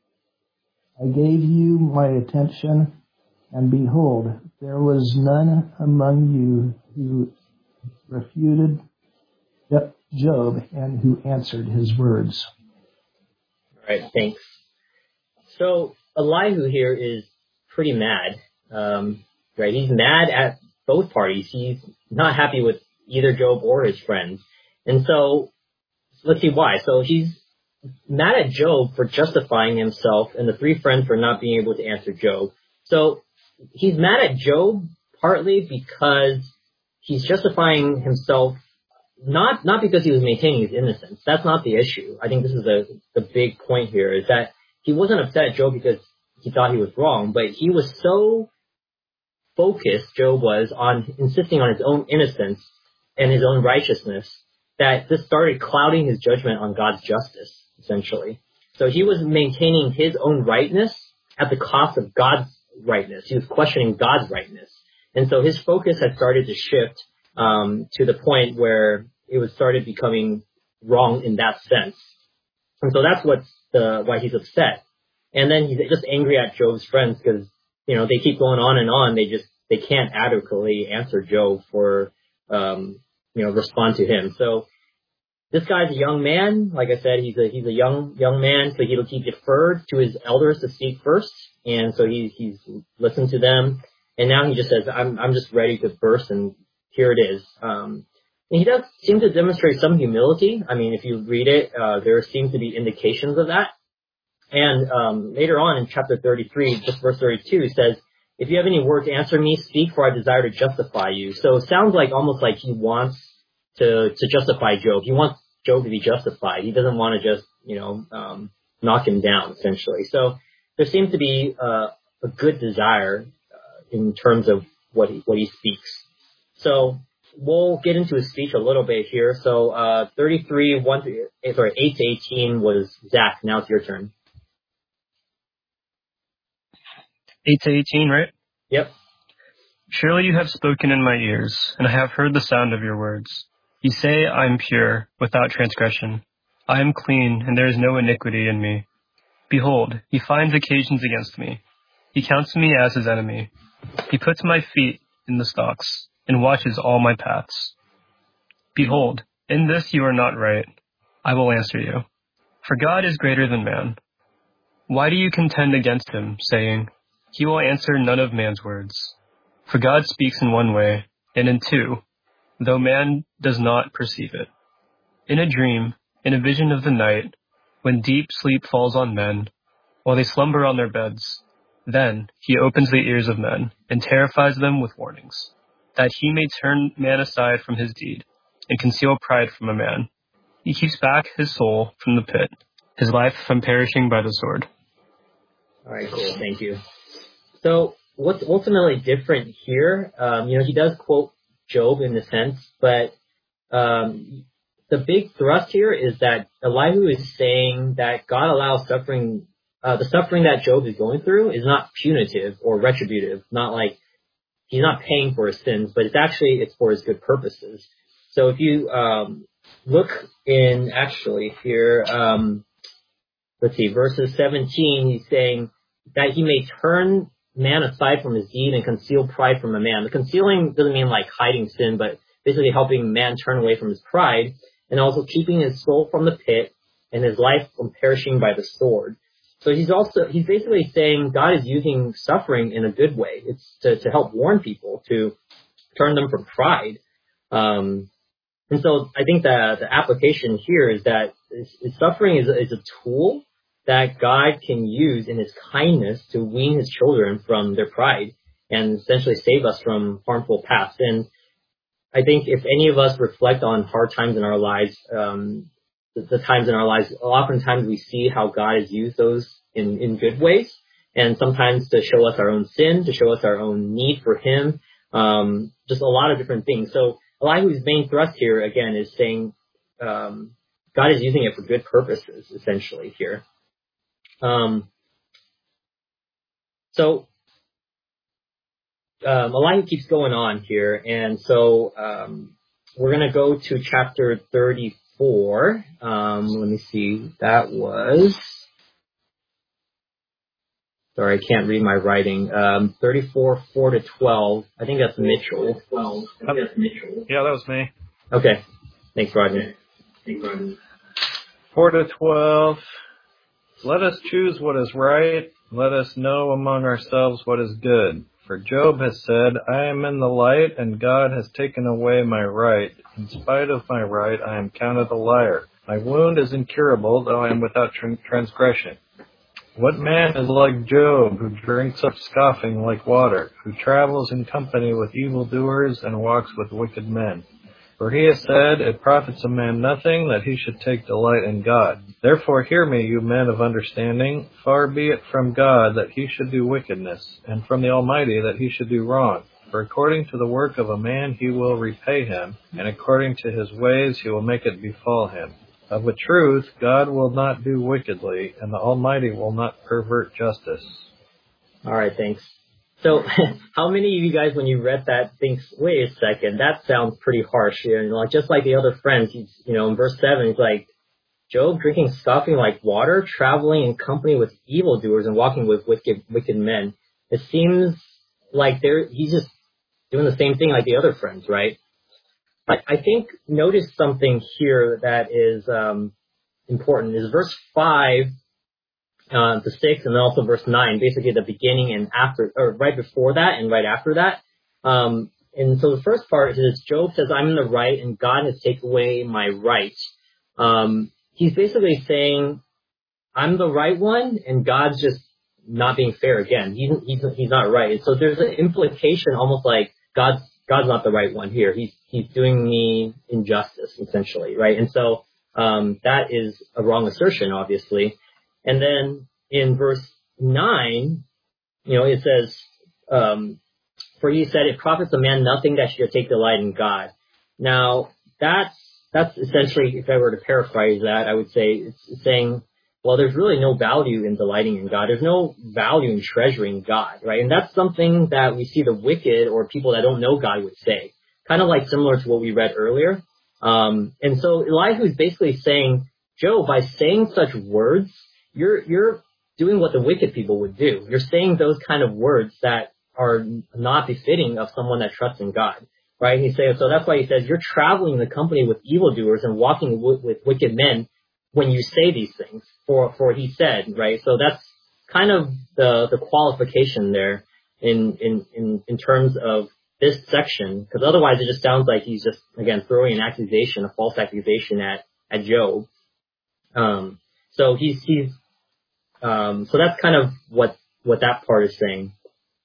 I gave you my attention, and behold, there was none among you who refuted Job and who answered his words. All right, thanks. So Elihu here is pretty mad, um, right? He's mad at both parties. He's not happy with either Job or his friends. And so let's see why. So he's mad at Job for justifying himself and the three friends for not being able to answer Job. So he's mad at Job partly because he's justifying himself, not not because he was maintaining his innocence. That's not the issue. I think this is the, the big point here, is that he wasn't upset at Job because he thought he was wrong, but he was so focused, Job was, on insisting on his own innocence and his own righteousness that this started clouding his judgment on God's justice, essentially. So he was maintaining his own rightness at the cost of God's rightness. He was questioning God's rightness. And so his focus had started to shift um, to the point where it was started becoming wrong in that sense. And so that's what's the, why he's upset. And then he's just angry at Job's friends because, you know, they keep going on and on. They just, they can't adequately answer Job for, um, you know, respond to him. So this guy's a young man. Like I said, he's a, he's a young, young man. So he, he deferred to his elders to speak first. And so he, he's listened to them. And now he just says, I'm, I'm just ready to burst, and here it is. Um, and he does seem to demonstrate some humility. I mean, if you read it, uh, there seems to be indications of that. And, um, later on in chapter thirty-three, just verse thirty-two, it says, if you have any words, answer me, speak, for I desire to justify you. So it sounds like almost like he wants to, to justify Job. He wants Job to be justified. He doesn't want to just, you know, um, knock him down, essentially. So there seems to be, uh, a good desire, uh, in terms of what he, what he speaks. So we'll get into his speech a little bit here. So, uh, thirty-three, one, sorry, eight to eighteen was Zach. Now it's your turn. eight to eighteen, right? Yep. Surely you have spoken in my ears, and I have heard the sound of your words. You say, I am pure, without transgression. I am clean, and there is no iniquity in me. Behold, he finds occasions against me. He counts me as his enemy. He puts my feet in the stocks and watches all my paths. Behold, in this you are not right. I will answer you. For God is greater than man. Why do you contend against him, saying, he will answer none of man's words? For God speaks in one way, and in two, though man does not perceive it. In a dream, in a vision of the night, when deep sleep falls on men, while they slumber on their beds, then he opens the ears of men, and terrifies them with warnings, that he may turn man aside from his deed, and conceal pride from a man. He keeps back his soul from the pit, his life from perishing by the sword. All right, cool. Thank you. So what's ultimately different here, um, you know, he does quote Job in a sense, but um, the big thrust here is that Elihu is saying that God allows suffering, uh, the suffering that Job is going through is not punitive or retributive, not like he's not paying for his sins, but it's actually, it's for his good purposes. So if you um, look in actually here, um, let's see, verses seventeen, he's saying that he may turn man aside from his deed and conceal pride from a man. The concealing doesn't mean like hiding sin, but basically helping man turn away from his pride, and also keeping his soul from the pit and his life from perishing by the sword. So he's also, he's basically saying God is using suffering in a good way. It's to, to help warn people, to turn them from pride. Um, and so I think the, the application here is that is, is suffering is, is a tool that God can use in his kindness to wean his children from their pride and essentially save us from harmful paths. And I think if any of us reflect on hard times in our lives, um, the, the times in our lives, oftentimes we see how God has used those in, in good ways, and sometimes to show us our own sin, to show us our own need for him, um, just a lot of different things. So Elihu's main thrust here, again, is saying um, God is using it for good purposes, essentially, here. Um, so um, Elihu keeps going on here, and so um, we're going to go to chapter thirty-four. Um, let me see. That was... Sorry, I can't read my writing. Um, thirty-four, four to twelve. I think that's Mitchell. twelve. I think that's Mitchell. Yeah, that was me. Okay. Thanks, Rodney. Thanks, Rodney. four to twelve. Let us choose what is right. Let us know among ourselves what is good. For Job has said, I am in the light, and God has taken away my right. In spite of my right, I am counted a liar. My wound is incurable, though I am without transgression. What man is like Job, who drinks up scoffing like water, who travels in company with evildoers and walks with wicked men? For he has said, it profits a man nothing that he should take delight in God. Therefore hear me, you men of understanding. Far be it from God that he should do wickedness, and from the Almighty that he should do wrong. For according to the work of a man he will repay him, and according to his ways he will make it befall him. Of a truth, God will not do wickedly, and the Almighty will not pervert justice. All right, thanks. So, how many of you guys, when you read that, thinks, wait a second, that sounds pretty harsh here? You know, like just like the other friends, you, you know, in verse seven, it's like, Job drinking, scoffing like water, traveling in company with evildoers and walking with wicked, wicked men. It seems like they're, he's just doing the same thing like the other friends, right? But I think, notice something here that is um, important, is verse five uh, to six, and then also verse nine, basically the beginning and after, or right before that and right after that. Um, and so the first part is Job says, I'm in the right, and God has taken away my right. Um, he's basically saying, I'm the right one, and God's just not being fair again. He's, he's, he's not right. And so there's an implication almost like God's God's not the right one here. He's he's doing me injustice, essentially, right? And so um, that is a wrong assertion, obviously. And then in verse nine, you know, it says, um, for he said, it profits a man nothing that should take delight in God. Now, that's, that's essentially, if I were to paraphrase that, I would say it's saying, well, there's really no value in delighting in God. There's no value in treasuring God, right? And that's something that we see the wicked or people that don't know God would say, kind of like similar to what we read earlier. Um, and so Elihu is basically saying, Job, by saying such words, you're, you're doing what the wicked people would do. You're saying those kind of words that are not befitting of someone that trusts in God, right? He says, so that's why he says, you're traveling in the company with evildoers and walking with, with wicked men when you say these things, for, for he said, right? So that's kind of the, the qualification there in, in, in, in terms of this section, because otherwise it just sounds like he's just, again, throwing an accusation, a false accusation at, at Job. Um, so he's, he's, um, so that's kind of what, what that part is saying.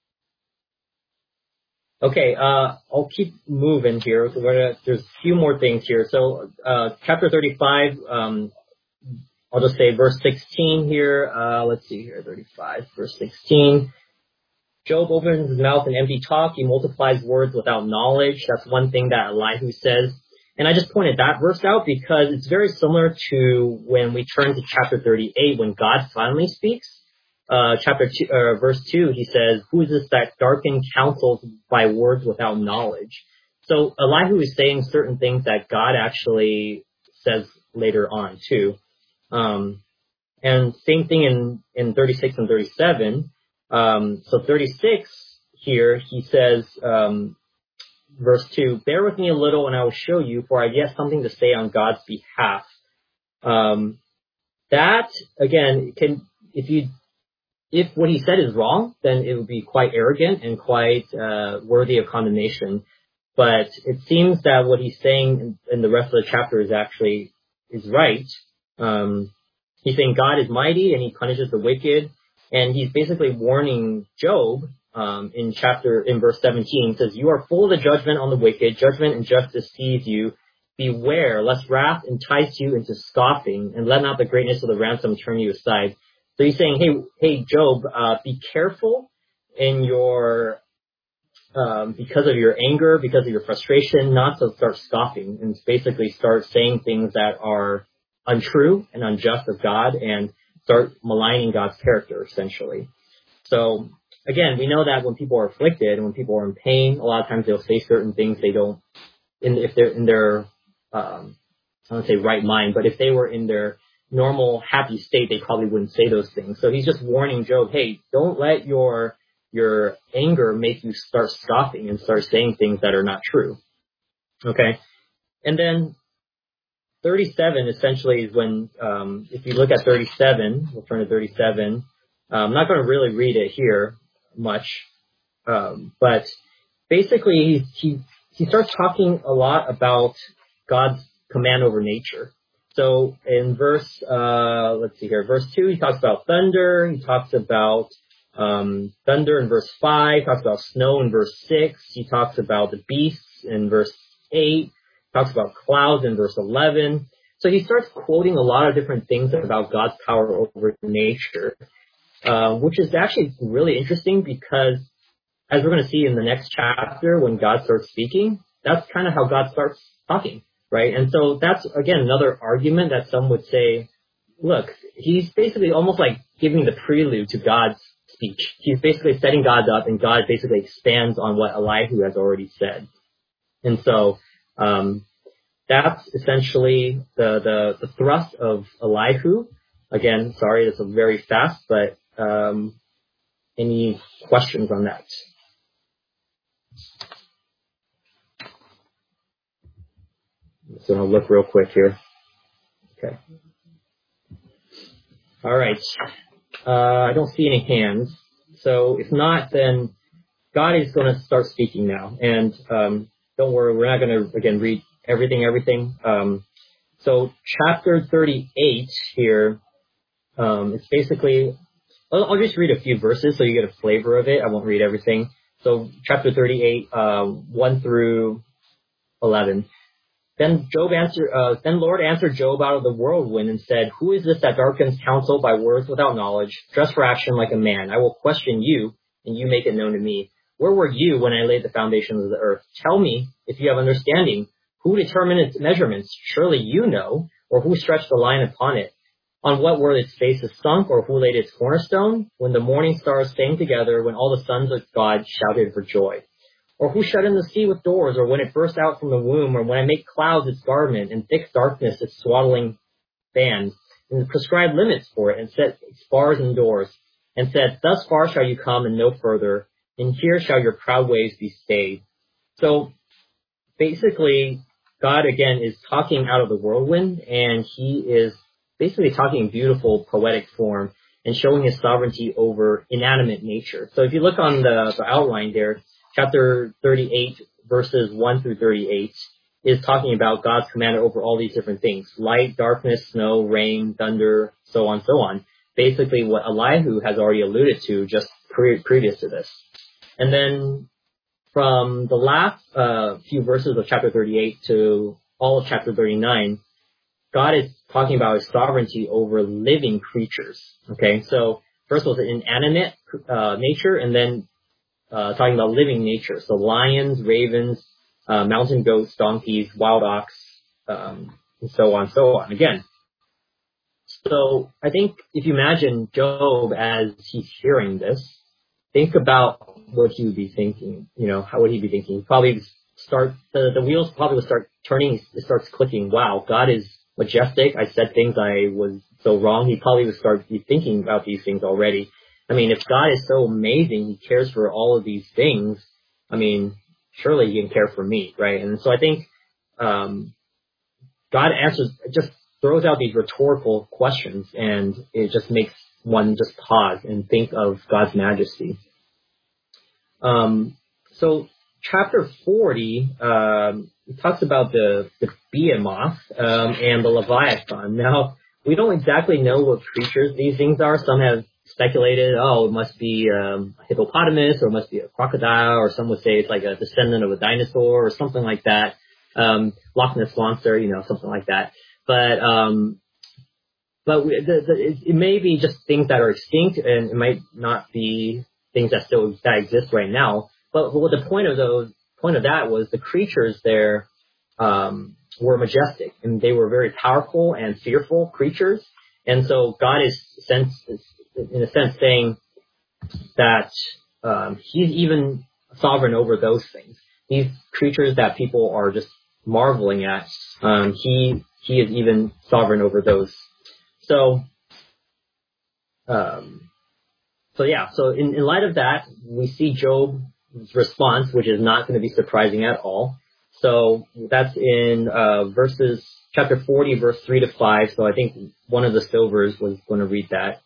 Okay, uh, I'll keep moving here. So we're gonna, there's a few more things here. So, uh, chapter thirty-five, um, I'll just say verse sixteen here. Uh, let's see here, thirty-five, verse sixteen. Job opens his mouth in empty talk. He multiplies words without knowledge. That's one thing that Elihu says. And I just pointed that verse out because it's very similar to when we turn to chapter thirty-eight, when God finally speaks. Uh, chapter two, uh, verse two, he says, who is this that darken counsels by words without knowledge? So Elihu is saying certain things that God actually says later on too. Um, and same thing in, in thirty-six and thirty-seven. Um, so thirty-six here, he says, um, verse two, bear with me a little and I will show you, for I have yet something to say on God's behalf. Um, that, again, can, if you, if what he said is wrong, then it would be quite arrogant and quite, uh, worthy of condemnation. But it seems that what he's saying in, in the rest of the chapter is actually, is right. Um, he's saying God is mighty and he punishes the wicked. And he's basically warning Job, um, in chapter, in verse seventeen, says, you are full of the judgment on the wicked, judgment and justice seize you. Beware, lest wrath entice you into scoffing, and let not the greatness of the ransom turn you aside. So he's saying, hey, hey, Job, uh, be careful in your, um, because of your anger, because of your frustration, not to start scoffing and basically start saying things that are untrue and unjust of God and start maligning God's character, essentially. So, again, we know that when people are afflicted and when people are in pain, a lot of times they'll say certain things they don't, in, if they're in their, um, I don't want to say right mind, but if they were in their normal happy state, they probably wouldn't say those things. So he's just warning Job, hey, don't let your, your anger make you start scoffing and start saying things that are not true. Okay. And then thirty-seven essentially is when, um, if you look at thirty-seven, we'll turn to thirty-seven. Uh, I'm not going to really read it here much. Um, but basically he, he, he starts talking a lot about God's command over nature. So in verse, uh, let's see here, verse two, he talks about thunder. He talks about, um, thunder in verse five. He talks about snow in verse six. He talks about the beasts in verse eight. He talks about clouds in verse eleven. So he starts quoting a lot of different things about God's power over nature, uh, which is actually really interesting because as we're going to see in the next chapter, when God starts speaking, that's kind of how God starts talking. Right. And so that's, again, another argument that some would say, look, he's basically almost like giving the prelude to God's speech. He's basically setting God up and God basically expands on what Elihu has already said. And so, um, that's essentially the, the, the thrust of Elihu. Again, sorry, that's very fast, but, um, any questions on that? So I'll look real quick here. Okay. All right. Uh, I don't see any hands. So if not, then God is going to start speaking now. And um, don't worry, we're not going to, again, read everything, everything. Um, so chapter thirty-eight here, um, it's basically, I'll, I'll just read a few verses so you get a flavor of it. I won't read everything. So chapter thirty-eight, uh, one through eleven. Then Job answered, uh, then Lord answered Job out of the whirlwind and said, who is this that darkens counsel by words without knowledge? Dress for action like a man. I will question you, and you make it known to me. Where were you when I laid the foundations of the earth? Tell me if you have understanding. Who determined its measurements? Surely you know. Or who stretched the line upon it? On what were its bases sunk, or who laid its cornerstone? When the morning stars sang together, when all the sons of God shouted for joy. Or who shut in the sea with doors, or when it burst out from the womb, or when I make clouds its garment, and thick darkness its swaddling band, and prescribed limits for it, and set bars and doors, and said, thus far shall you come and no further, and here shall your proud ways be stayed. So basically, God again is talking out of the whirlwind, and he is basically talking in beautiful poetic form and showing his sovereignty over inanimate nature. So if you look on the, the outline there, chapter thirty-eight, verses one through thirty-eight, is talking about God's command over all these different things: light, darkness, snow, rain, thunder, so on, so on. Basically what Elihu has already alluded to just pre- previous to this. And then from the last uh, few verses of chapter thirty-eight to all of chapter thirty-nine, God is talking about his sovereignty over living creatures. Okay, so first was inanimate uh, nature, and then uh, talking about living nature. So lions, ravens, uh, mountain goats, donkeys, wild ox, um, and so on, so on. Again, so I think if you imagine Job as he's hearing this, think about what he would be thinking. You know, how would he be thinking? Probably start the, the wheels probably would start turning. It starts clicking. Wow, God is majestic. I said things I was so wrong. He probably would start be thinking about these things already. I mean, if God is so amazing, he cares for all of these things. I mean, surely he can care for me, right? And so I think um, God answers, just throws out these rhetorical questions, and it just makes one just pause and think of God's majesty. Um, so chapter forty, um, it talks about the, the behemoth um, and the Leviathan. Now, we don't exactly know what creatures these things are. Some have speculated, oh, it must be um, a hippopotamus, or it must be a crocodile, or some would say it's like a descendant of a dinosaur, or something like that. Um, Loch Ness Monster, you know, something like that. But um, but we, the, the, it, it may be just things that are extinct, and it might not be things that still that exist right now. But what the point of those point of that was the creatures there um, were majestic, and they were very powerful and fearful creatures. And so God is, sense, in a sense, saying that um, he's even sovereign over those things. These creatures that people are just marveling at, um, he he is even sovereign over those. So, um, so yeah. So in, in light of that, we see Job's response, which is not going to be surprising at all. So that's in uh, verses chapter forty, verse three to five. So I think one of the Silvers was going to read that.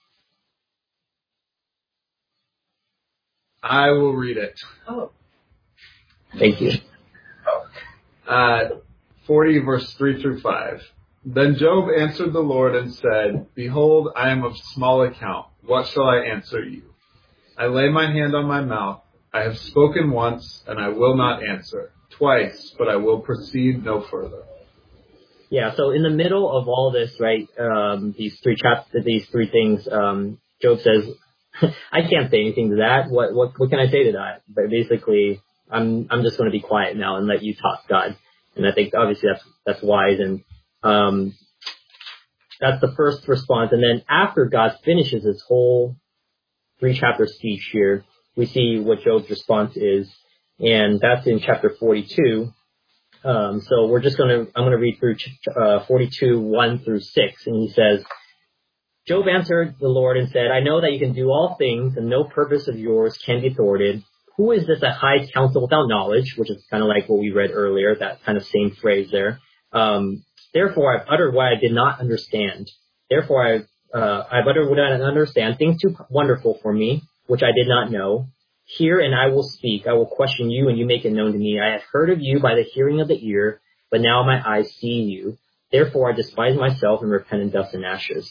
I will read it. Oh. Thank you. Uh, forty, verse three through five. Then Job answered the Lord and said, Behold, I am of small account. What shall I answer you? I lay my hand on my mouth. I have spoken once, and I will not answer. Twice, but I will proceed no further. Yeah, so in the middle of all this, right, um, these three chapters, these three things, um, Job says, I can't say anything to that. What, what, what can I say to that? But basically, I'm, I'm just going to be quiet now and let you talk, God. And I think obviously that's, that's wise. And, um, that's the first response. And then after God finishes his whole three chapter speech here, we see what Job's response is. And that's in chapter forty-two. Um, so we're just going to, I'm going to read through uh, forty-two, one through six. And he says, Job answered the Lord and said, I know that you can do all things, and no purpose of yours can be thwarted. Who is this that hides counsel without knowledge? Which is kind of like what we read earlier, that kind of same phrase there. Um, Therefore I've uttered what I did not understand. Therefore I've, uh, I've uttered what I did not understand, things too wonderful for me, which I did not know. Hear and I will speak. I will question you and you make it known to me. I have heard of you by the hearing of the ear, but now my eyes see you. Therefore I despise myself and repent in dust and ashes.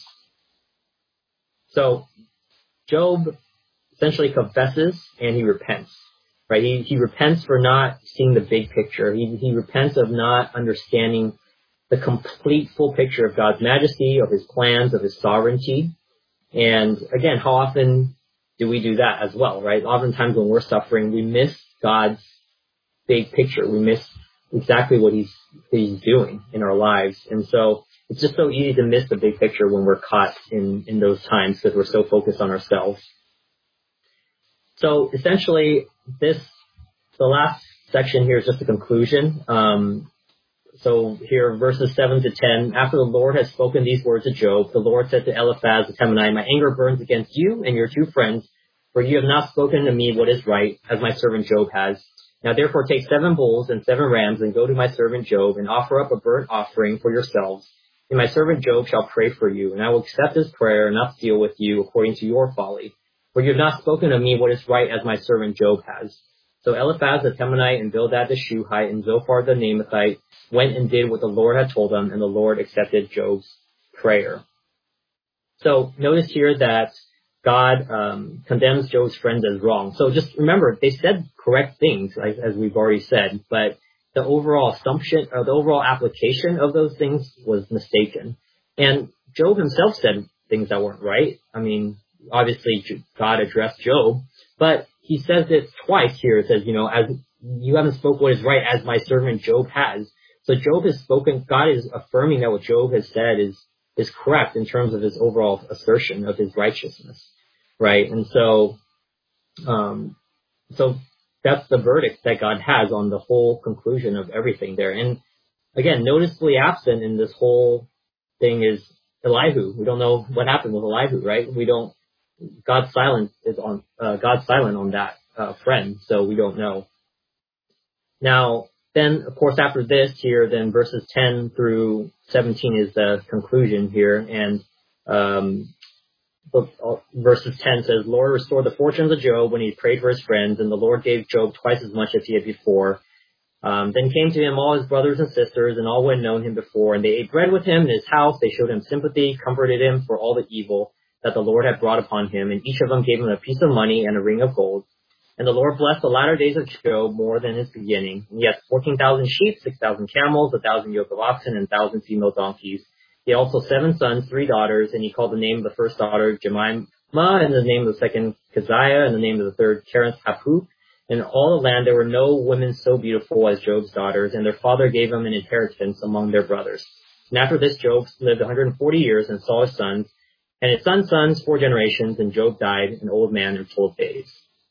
So Job essentially confesses and he repents, right? He, he repents for not seeing the big picture. He, he repents of not understanding the complete full picture of God's majesty, of his plans, of his sovereignty. And again, how often do we do that as well, right? Oftentimes when we're suffering, we miss God's big picture. We miss exactly what he's, he's doing in our lives. And so it's just so easy to miss the big picture when we're caught in, in those times because we're so focused on ourselves. So essentially this, the last section here is just a conclusion. Um, So here, verses seven to ten, after the Lord had spoken these words to Job, the Lord said to Eliphaz the Temanite, my anger burns against you and your two friends For you have not spoken to me what is right, as my servant Job has. Now therefore take seven bulls and seven rams, and go to my servant Job, and offer up a burnt offering for yourselves. And my servant Job shall pray for you, and I will accept his prayer and not deal with you according to your folly. For you have not spoken to me what is right, as my servant Job has. So Eliphaz the Temanite, and Bildad the Shuhite, and Zophar the Naamathite went and did what the Lord had told them, and the Lord accepted Job's prayer. So notice here that God um, condemns Job's friends as wrong. So just remember, they said correct things, as, as we've already said, but the overall assumption or the overall application of those things was mistaken. And Job himself said things that weren't right. I mean, obviously God addressed Job, but he says it twice here. It says, you know, as you haven't spoken what is right, as my servant Job has. So Job has spoken, God is affirming that what Job has said is is correct in terms of his overall assertion of his righteousness, right? And so, um, so that's the verdict that God has on the whole conclusion of everything there. And again, noticeably absent in this whole thing is Elihu. We don't know what happened with Elihu, right? We don't. God's silent is on. Uh, God's silent on that uh, friend, so we don't know. Now, then, of course, after this here, then verses ten through seventeen is the conclusion here, and um, verses ten says, Lord restored the fortunes of Job when he prayed for his friends, and the Lord gave Job twice as much as he had before. Um, then came to him all his brothers and sisters, and all who had known him before, and they ate bread with him in his house. They showed him sympathy, comforted him for all the evil that the Lord had brought upon him, and each of them gave him a piece of money and a ring of gold. And the Lord blessed the latter days of Job more than his beginning. And he had fourteen thousand sheep, six thousand camels, a thousand yoke of oxen, and a thousand female donkeys. He had also seven sons, three daughters, and he called the name of the first daughter Jemimah, and the name of the second Keziah, and the name of the third Kerith Happuch. In all the land there were no women so beautiful as Job's daughters, and their father gave them an inheritance among their brothers. And after this, Job lived one hundred forty years and saw his sons, and his sons' sons four generations, and Job died an old man in full days.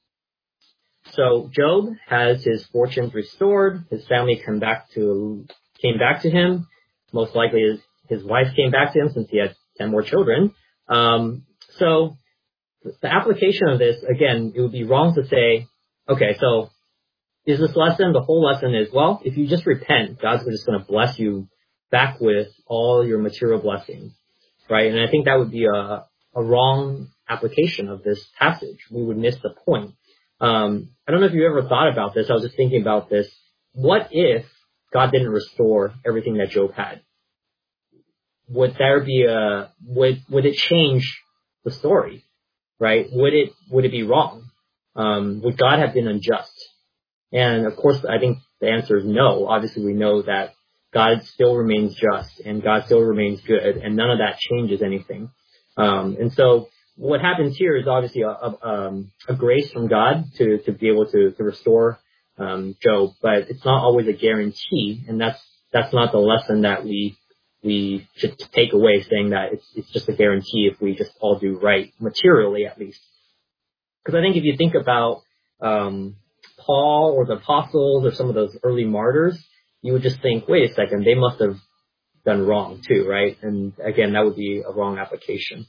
So Job has his fortunes restored. His family came back to came back to him. Most likely his, his wife came back to him since he had ten more children. Um, so the application of this, again, it would be wrong to say, okay, so is this lesson, the whole lesson is, well, if you just repent, God's just going to bless you back with all your material blessings, right? And I think that would be a, a wrong application of this passage. We would miss the point. Um, I don't know if you ever thought about this. I was just thinking about this. What if God didn't restore everything that Job had? Would there be a, would, would it change the story, right? Would it, would it be wrong? Um, would God have been unjust? And of course, I think the answer is no. Obviously, we know that God still remains just and God still remains good, and none of that changes anything. Um, and so what happens here is obviously a, a, um, a grace from God to, to be able to, to restore um, Job, but it's not always a guarantee, and that's that's not the lesson that we we should take away, saying that it's it's just a guarantee if we just all do right, materially at least. Because I think if you think about um, Paul or the apostles or some of those early martyrs, you would just think, wait a second, they must have done wrong too, right? And again, that would be a wrong application.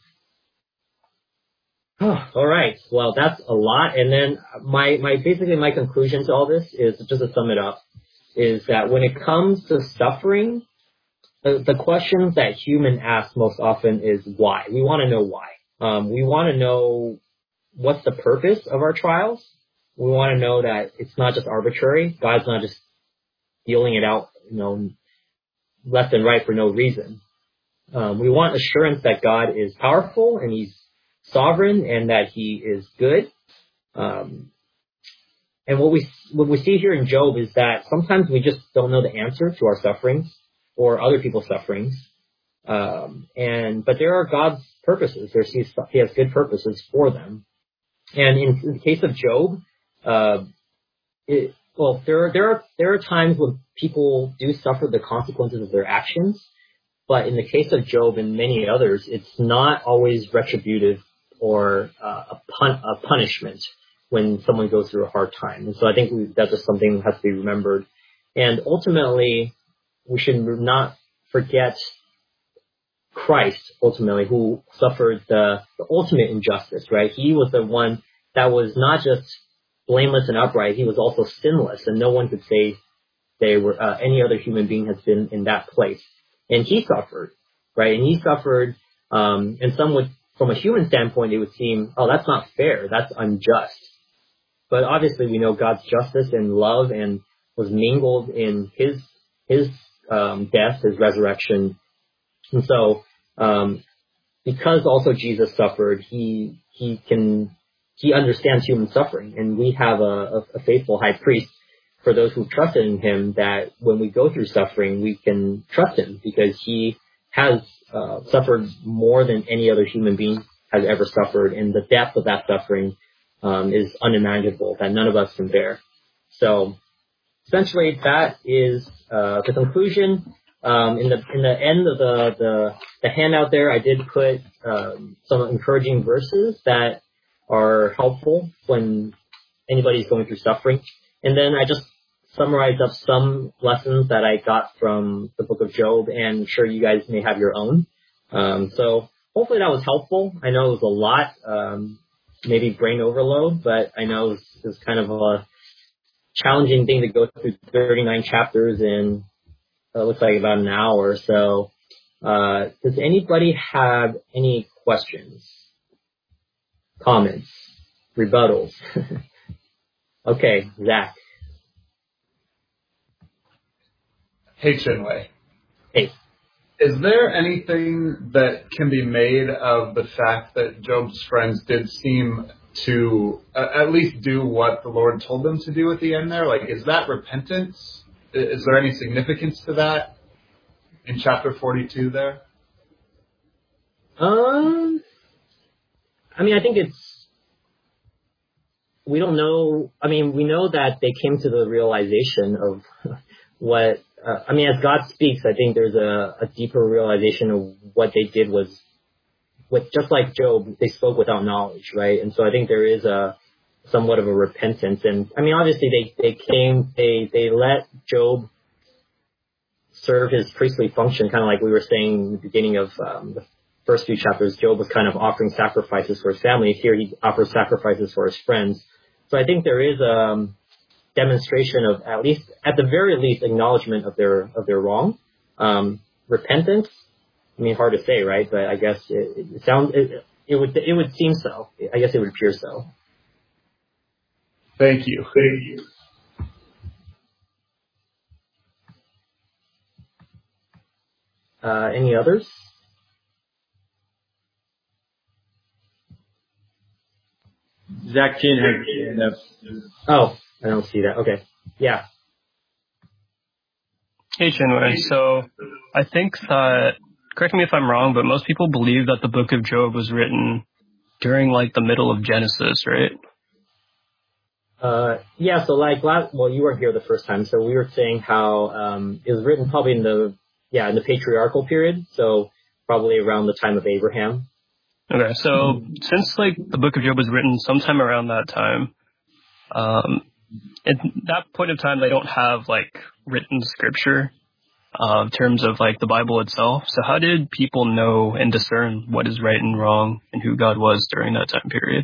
All right. Well, that's a lot. And then my, my, basically my conclusion to all this is, just to sum it up, is that when it comes to suffering, the, the questions that human ask most often is why. We want to know why. Um, we want to know what's the purpose of our trials. We want to know that it's not just arbitrary. God's not just dealing it out, you know, left and right for no reason. Um, we want assurance that God is powerful and He's sovereign and that He is good. Um, and what we what we see here in Job is that sometimes we just don't know the answer to our sufferings or other people's sufferings. Um, and but there are God's purposes. There's He has good purposes for them. And in, in the case of Job, uh, it, well, there are there are there are times when people do suffer the consequences of their actions. But in the case of Job and many others, it's not always retributive or uh, a, pun- a punishment when someone goes through a hard time. And so I think we, that's just something that has to be remembered. And ultimately, we should not forget Christ, ultimately, who suffered the, the ultimate injustice, right? He was the one that was not just blameless and upright, he was also sinless, and no one could say they were uh, any other human being has been in that place. And he suffered, right? And he suffered, um, and some would, from a human standpoint, it would seem, oh, that's not fair, that's unjust. But obviously, we know God's justice and love and was mingled in his his um, death, his resurrection. And so, um, because also Jesus suffered, he he can he understands human suffering, and we have a, a faithful high priest for those who trusted in him. That when we go through suffering, we can trust him because he has uh, suffered more than any other human being has ever suffered, and the depth of that suffering um, is unimaginable that none of us can bear. So. Essentially, that is uh, the conclusion. Um, in the in the end of the, the, the handout there, I did put um, some encouraging verses that are helpful when anybody's going through suffering. And then I just summarized up some lessons that I got from the book of Job, and I'm sure you guys may have your own. Um, so hopefully that was helpful. I know it was a lot, um, maybe brain overload, but I know it was, it was kind of a challenging thing to go through thirty-nine chapters in uh, looks like about an hour. So, uh, does anybody have any questions, comments, rebuttals? Okay, Zach. Hey, Chinwei. Hey. Is there anything that can be made of the fact that Job's friends did seem to uh, at least do what the Lord told them to do at the end there? Like, is that repentance? Is there any significance to that in chapter forty-two there? Um, I mean, I think it's, we don't know, I mean, we know that they came to the realization of what, uh, I mean, as God speaks, I think there's a, a deeper realization of what they did was, with, just like Job, they spoke without knowledge, right? And so I think there is a somewhat of a repentance. And I mean, obviously they, they came, they, they let Job serve his priestly function, kind of like we were saying in the beginning of um, the first few chapters. Job was kind of offering sacrifices for his family. Here he offers sacrifices for his friends. So I think there is a um, demonstration of, at least, at the very least, acknowledgement of their, of their wrong. Um, repentance. I mean, hard to say, right? But I guess it, it sounds it, it would it would seem so. I guess it would appear so. Thank you. Thank you. Uh, any others? Zach Chin has his hand up. Oh, I don't see that. Okay. Yeah. Hey, Chinwei. So I think that, correct me if I'm wrong, but most people believe that the book of Job was written during like the middle of Genesis, right? Uh, yeah, so like last, well, you weren't here the first time, so we were saying how, um, it was written probably in the, yeah, in the patriarchal period, so probably around the time of Abraham. Okay, so mm-hmm. since like the book of Job was written sometime around that time, um, at that point of time, they don't have like written scripture, uh, in terms of like the Bible itself. So how did people know and discern what is right and wrong and who God was during that time period?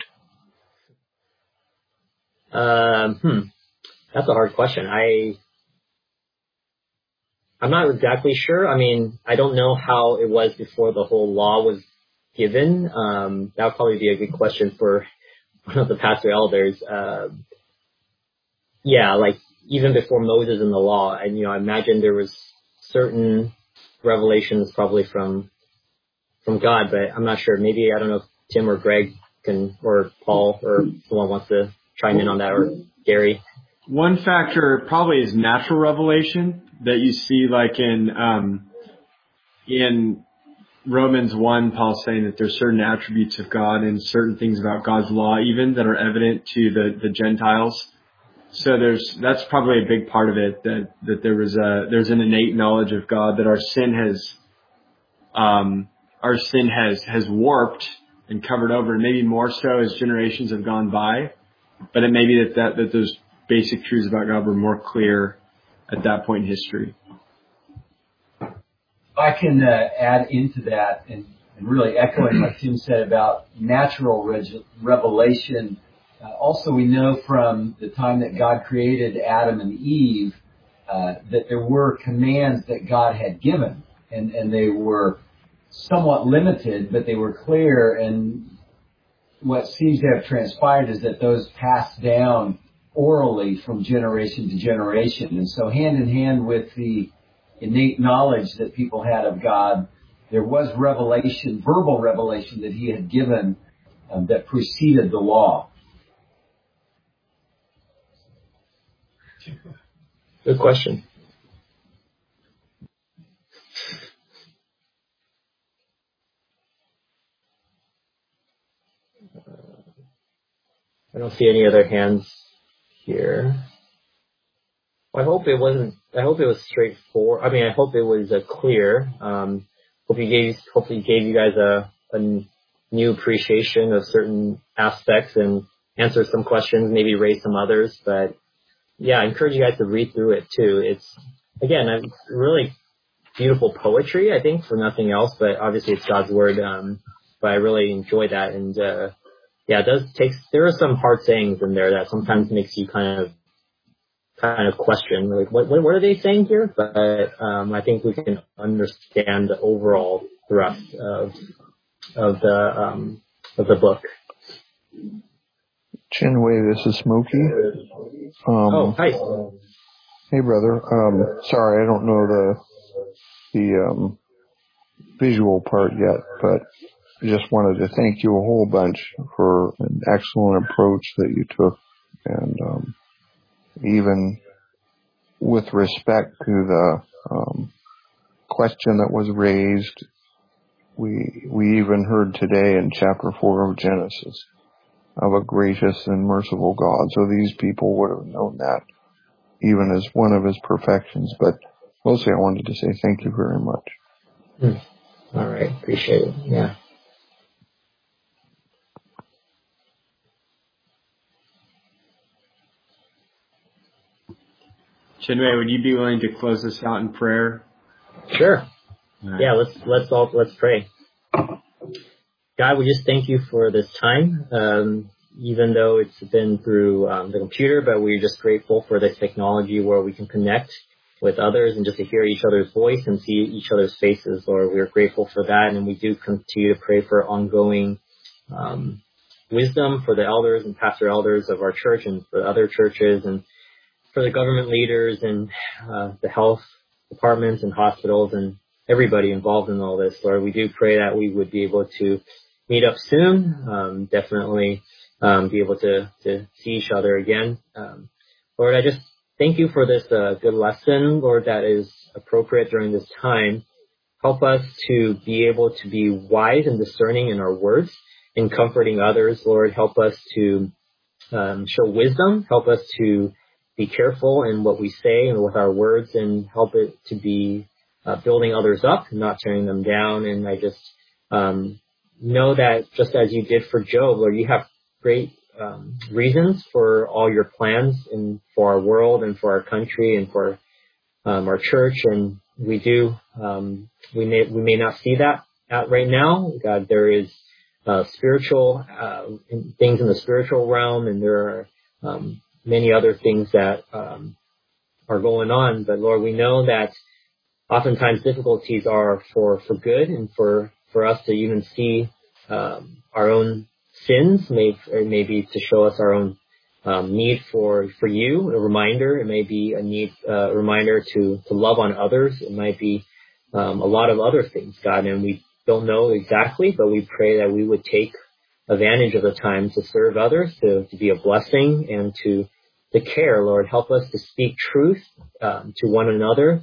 Um, hmm. That's a hard question. I, I'm not exactly sure. I mean, I don't know how it was before the whole law was given. Um, that would probably be a good question for one of the pastor elders. Uh, yeah, like even before Moses and the law, and you know, I imagine there was certain revelations probably from from God, but I'm not sure. Maybe I don't know if Tim or Greg can, or Paul, or someone wants to chime in on that, or Gary. One factor probably is natural revelation that you see, like in um, in Romans one, Paul's saying that there's certain attributes of God and certain things about God's law even that are evident to the, the Gentiles. So there's that's probably a big part of it, that, that there was a there's an innate knowledge of God that our sin has um, our sin has has warped and covered over, and maybe more so as generations have gone by. But it may be that, that, that those basic truths about God were more clear at that point in history. I can uh, add into that and, and really echoing what Tim said about natural reg- revelation Uh, also, we know from the time that God created Adam and Eve uh, that there were commands that God had given, and, and they were somewhat limited, but they were clear. And what seems to have transpired is that those passed down orally from generation to generation. And so hand in hand with the innate knowledge that people had of God, there was revelation, verbal revelation that he had given um, that preceded the law. Good question. I don't see any other hands here. I hope it wasn't. I hope it was straightforward. I mean, I hope it was uh, clear. Um, hope you gave. Hopefully, gave you guys a, a new appreciation of certain aspects and answered some questions, maybe raised some others. But yeah, I encourage you guys to read through it too. It's again, a really beautiful poetry, I think, for nothing else. But obviously, it's God's word. Um, but I really enjoy that, and uh, yeah, it does take. There are some hard sayings in there that sometimes makes you kind of. kind of question, like, what, what, what are they saying here? But, um, I think we can understand the overall thrust of, of the, um, of the book. Chinwei, this is Smokey. Um, oh, hi. Hey, brother. Um, sorry, I don't know the, the, um, visual part yet, but I just wanted to thank you a whole bunch for an excellent approach that you took. And, um, even with respect to the um, question that was raised, we we even heard today in chapter four of Genesis of a gracious and merciful God. So these people would have known that even as one of his perfections. But mostly I wanted to say thank you very much. Mm. All right. Appreciate it. Yeah. Chinwei, would you be willing to close us out in prayer? Sure. Right. Yeah, let's let's all let's pray. God, we just thank you for this time. Um, even though it's been through um, the computer, but we're just grateful for this technology where we can connect with others and just to hear each other's voice and see each other's faces. Lord, we're grateful for that, and we do continue to pray for ongoing um, wisdom for the elders and pastor elders of our church and for other churches, and for the government leaders and uh, the health departments and hospitals and everybody involved in all this. Lord, we do pray that we would be able to meet up soon, um, definitely um, be able to, to see each other again. Um, Lord, I just thank you for this uh, good lesson, Lord, that is appropriate during this time. Help us to be able to be wise and discerning in our words and comforting others. Lord, help us to um, show wisdom. Help us to be careful in what we say and with our words, and help it to be uh, building others up, not tearing them down. And I just um, know that just as you did for Job, Lord, you have great um, reasons for all your plans and for our world and for our country and for um, our church. And we do, um, we may we may not see that out right now. God, there is uh, spiritual uh, things in the spiritual realm, and there are um, many other things that um, are going on. But Lord, we know that oftentimes difficulties are for, for good and for, for us to even see um, our own sins, may, or maybe to show us our own um, need for, for you, a reminder. It may be a need, uh, a reminder to, to love on others. It might be um, a lot of other things, God, and we don't know exactly, but we pray that we would take advantage of the time to serve others, to, to be a blessing, and to to care. Lord, help us to speak truth um, to one another,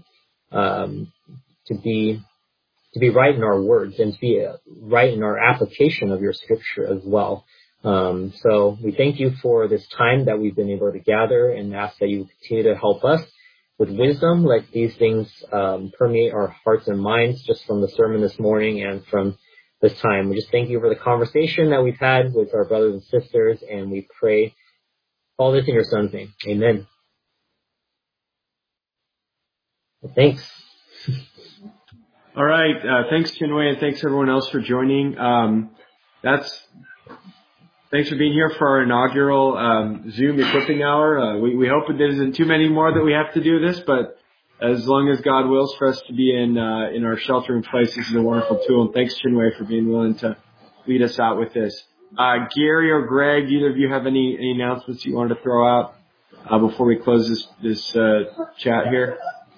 um, to be to be right in our words, and to be uh, right in our application of your scripture as well. Um, so we thank you for this time that we've been able to gather, and ask that you continue to help us with wisdom. Let these things um, permeate our hearts and minds, just from the sermon this morning and from this time. We just thank you for the conversation that we've had with our brothers and sisters, and we pray all this in your son's name. Amen. Well, thanks. All right. Uh, thanks, Chinwei, and thanks everyone else for joining. Um, that's thanks for being here for our inaugural um, Zoom equipping hour. Uh, we, we hope there isn't too many more that we have to do this, but as long as God wills for us to be in uh, in our shelter in place, this is a wonderful tool. And thanks, Chinwei, for being willing to lead us out with this. Uh, Gary or Greg, either of you have any, any announcements you wanted to throw out uh, before we close this this uh, chat here?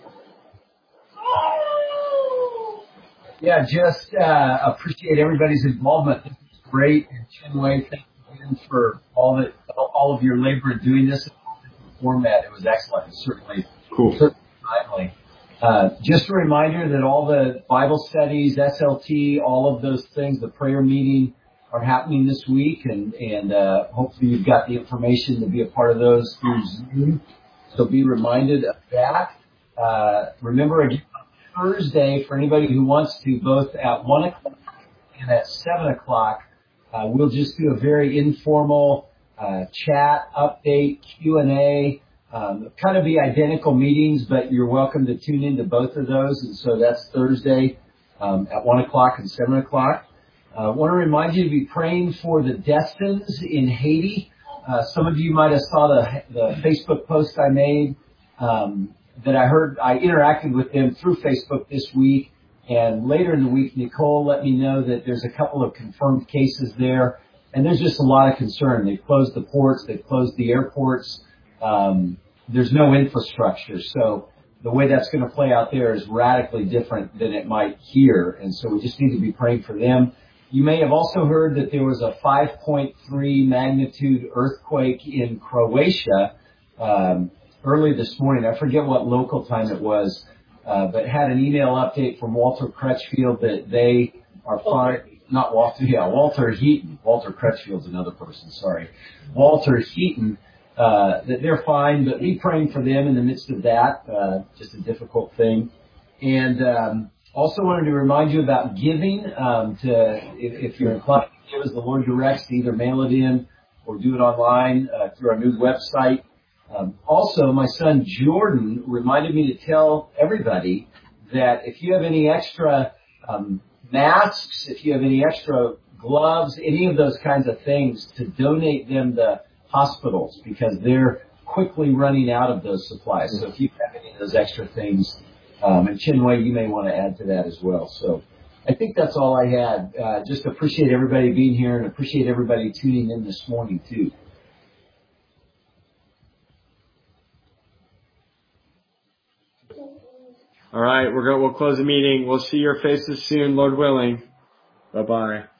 Yeah, just uh, appreciate everybody's involvement. This is great. And Chinwei, thank you again for all that, all of your labor in doing this format. It was excellent. Certainly, cool. Certainly timely. Uh, just a reminder that all the Bible studies, S L T, all of those things, the prayer meeting are happening this week, and, and uh, hopefully you've got the information to be a part of those through Zoom. So be reminded of that. Uh, remember again, Thursday, for anybody who wants to, both at one o'clock and at seven o'clock, uh, we'll just do a very informal uh, chat, update, Q and A. Um, kind of be identical meetings, but you're welcome to tune into both of those. And so that's Thursday um, at one o'clock and seven o'clock. I uh, want to remind you to be praying for the Destins in Haiti. Uh, some of you might have saw the, the Facebook post I made. Um, that I heard, I interacted with them through Facebook this week, and later in the week, Nicole let me know that there's a couple of confirmed cases there, and there's just a lot of concern. They've closed the ports, they've closed the airports, um, there's no infrastructure, so the way that's going to play out there is radically different than it might here, and so we just need to be praying for them. You may have also heard that there was a five point three magnitude earthquake in Croatia, um, early this morning. I forget what local time it was, uh, but had an email update from Walter Crutchfield that they are fine. Not Walter, yeah, Walter Heaton. Walter Crutchfield's another person, sorry. Walter Heaton, uh, that they're fine, but be praying for them in the midst of that. Uh, just a difficult thing. And, um, also wanted to remind you about giving, um, to, if, if you're inclined to give as the Lord directs, to either mail it in or do it online, uh, through our new website. Um, also, my son Jordan reminded me to tell everybody that if you have any extra um, masks, if you have any extra gloves, any of those kinds of things, to donate them to hospitals because they're quickly running out of those supplies. So if you have any of those extra things, um, and Chinwei, you may want to add to that as well. So I think that's all I had. Uh, just appreciate everybody being here and appreciate everybody tuning in this morning too. All right, we're going. We'll close the meeting. We'll see your faces soon, Lord willing. Bye bye.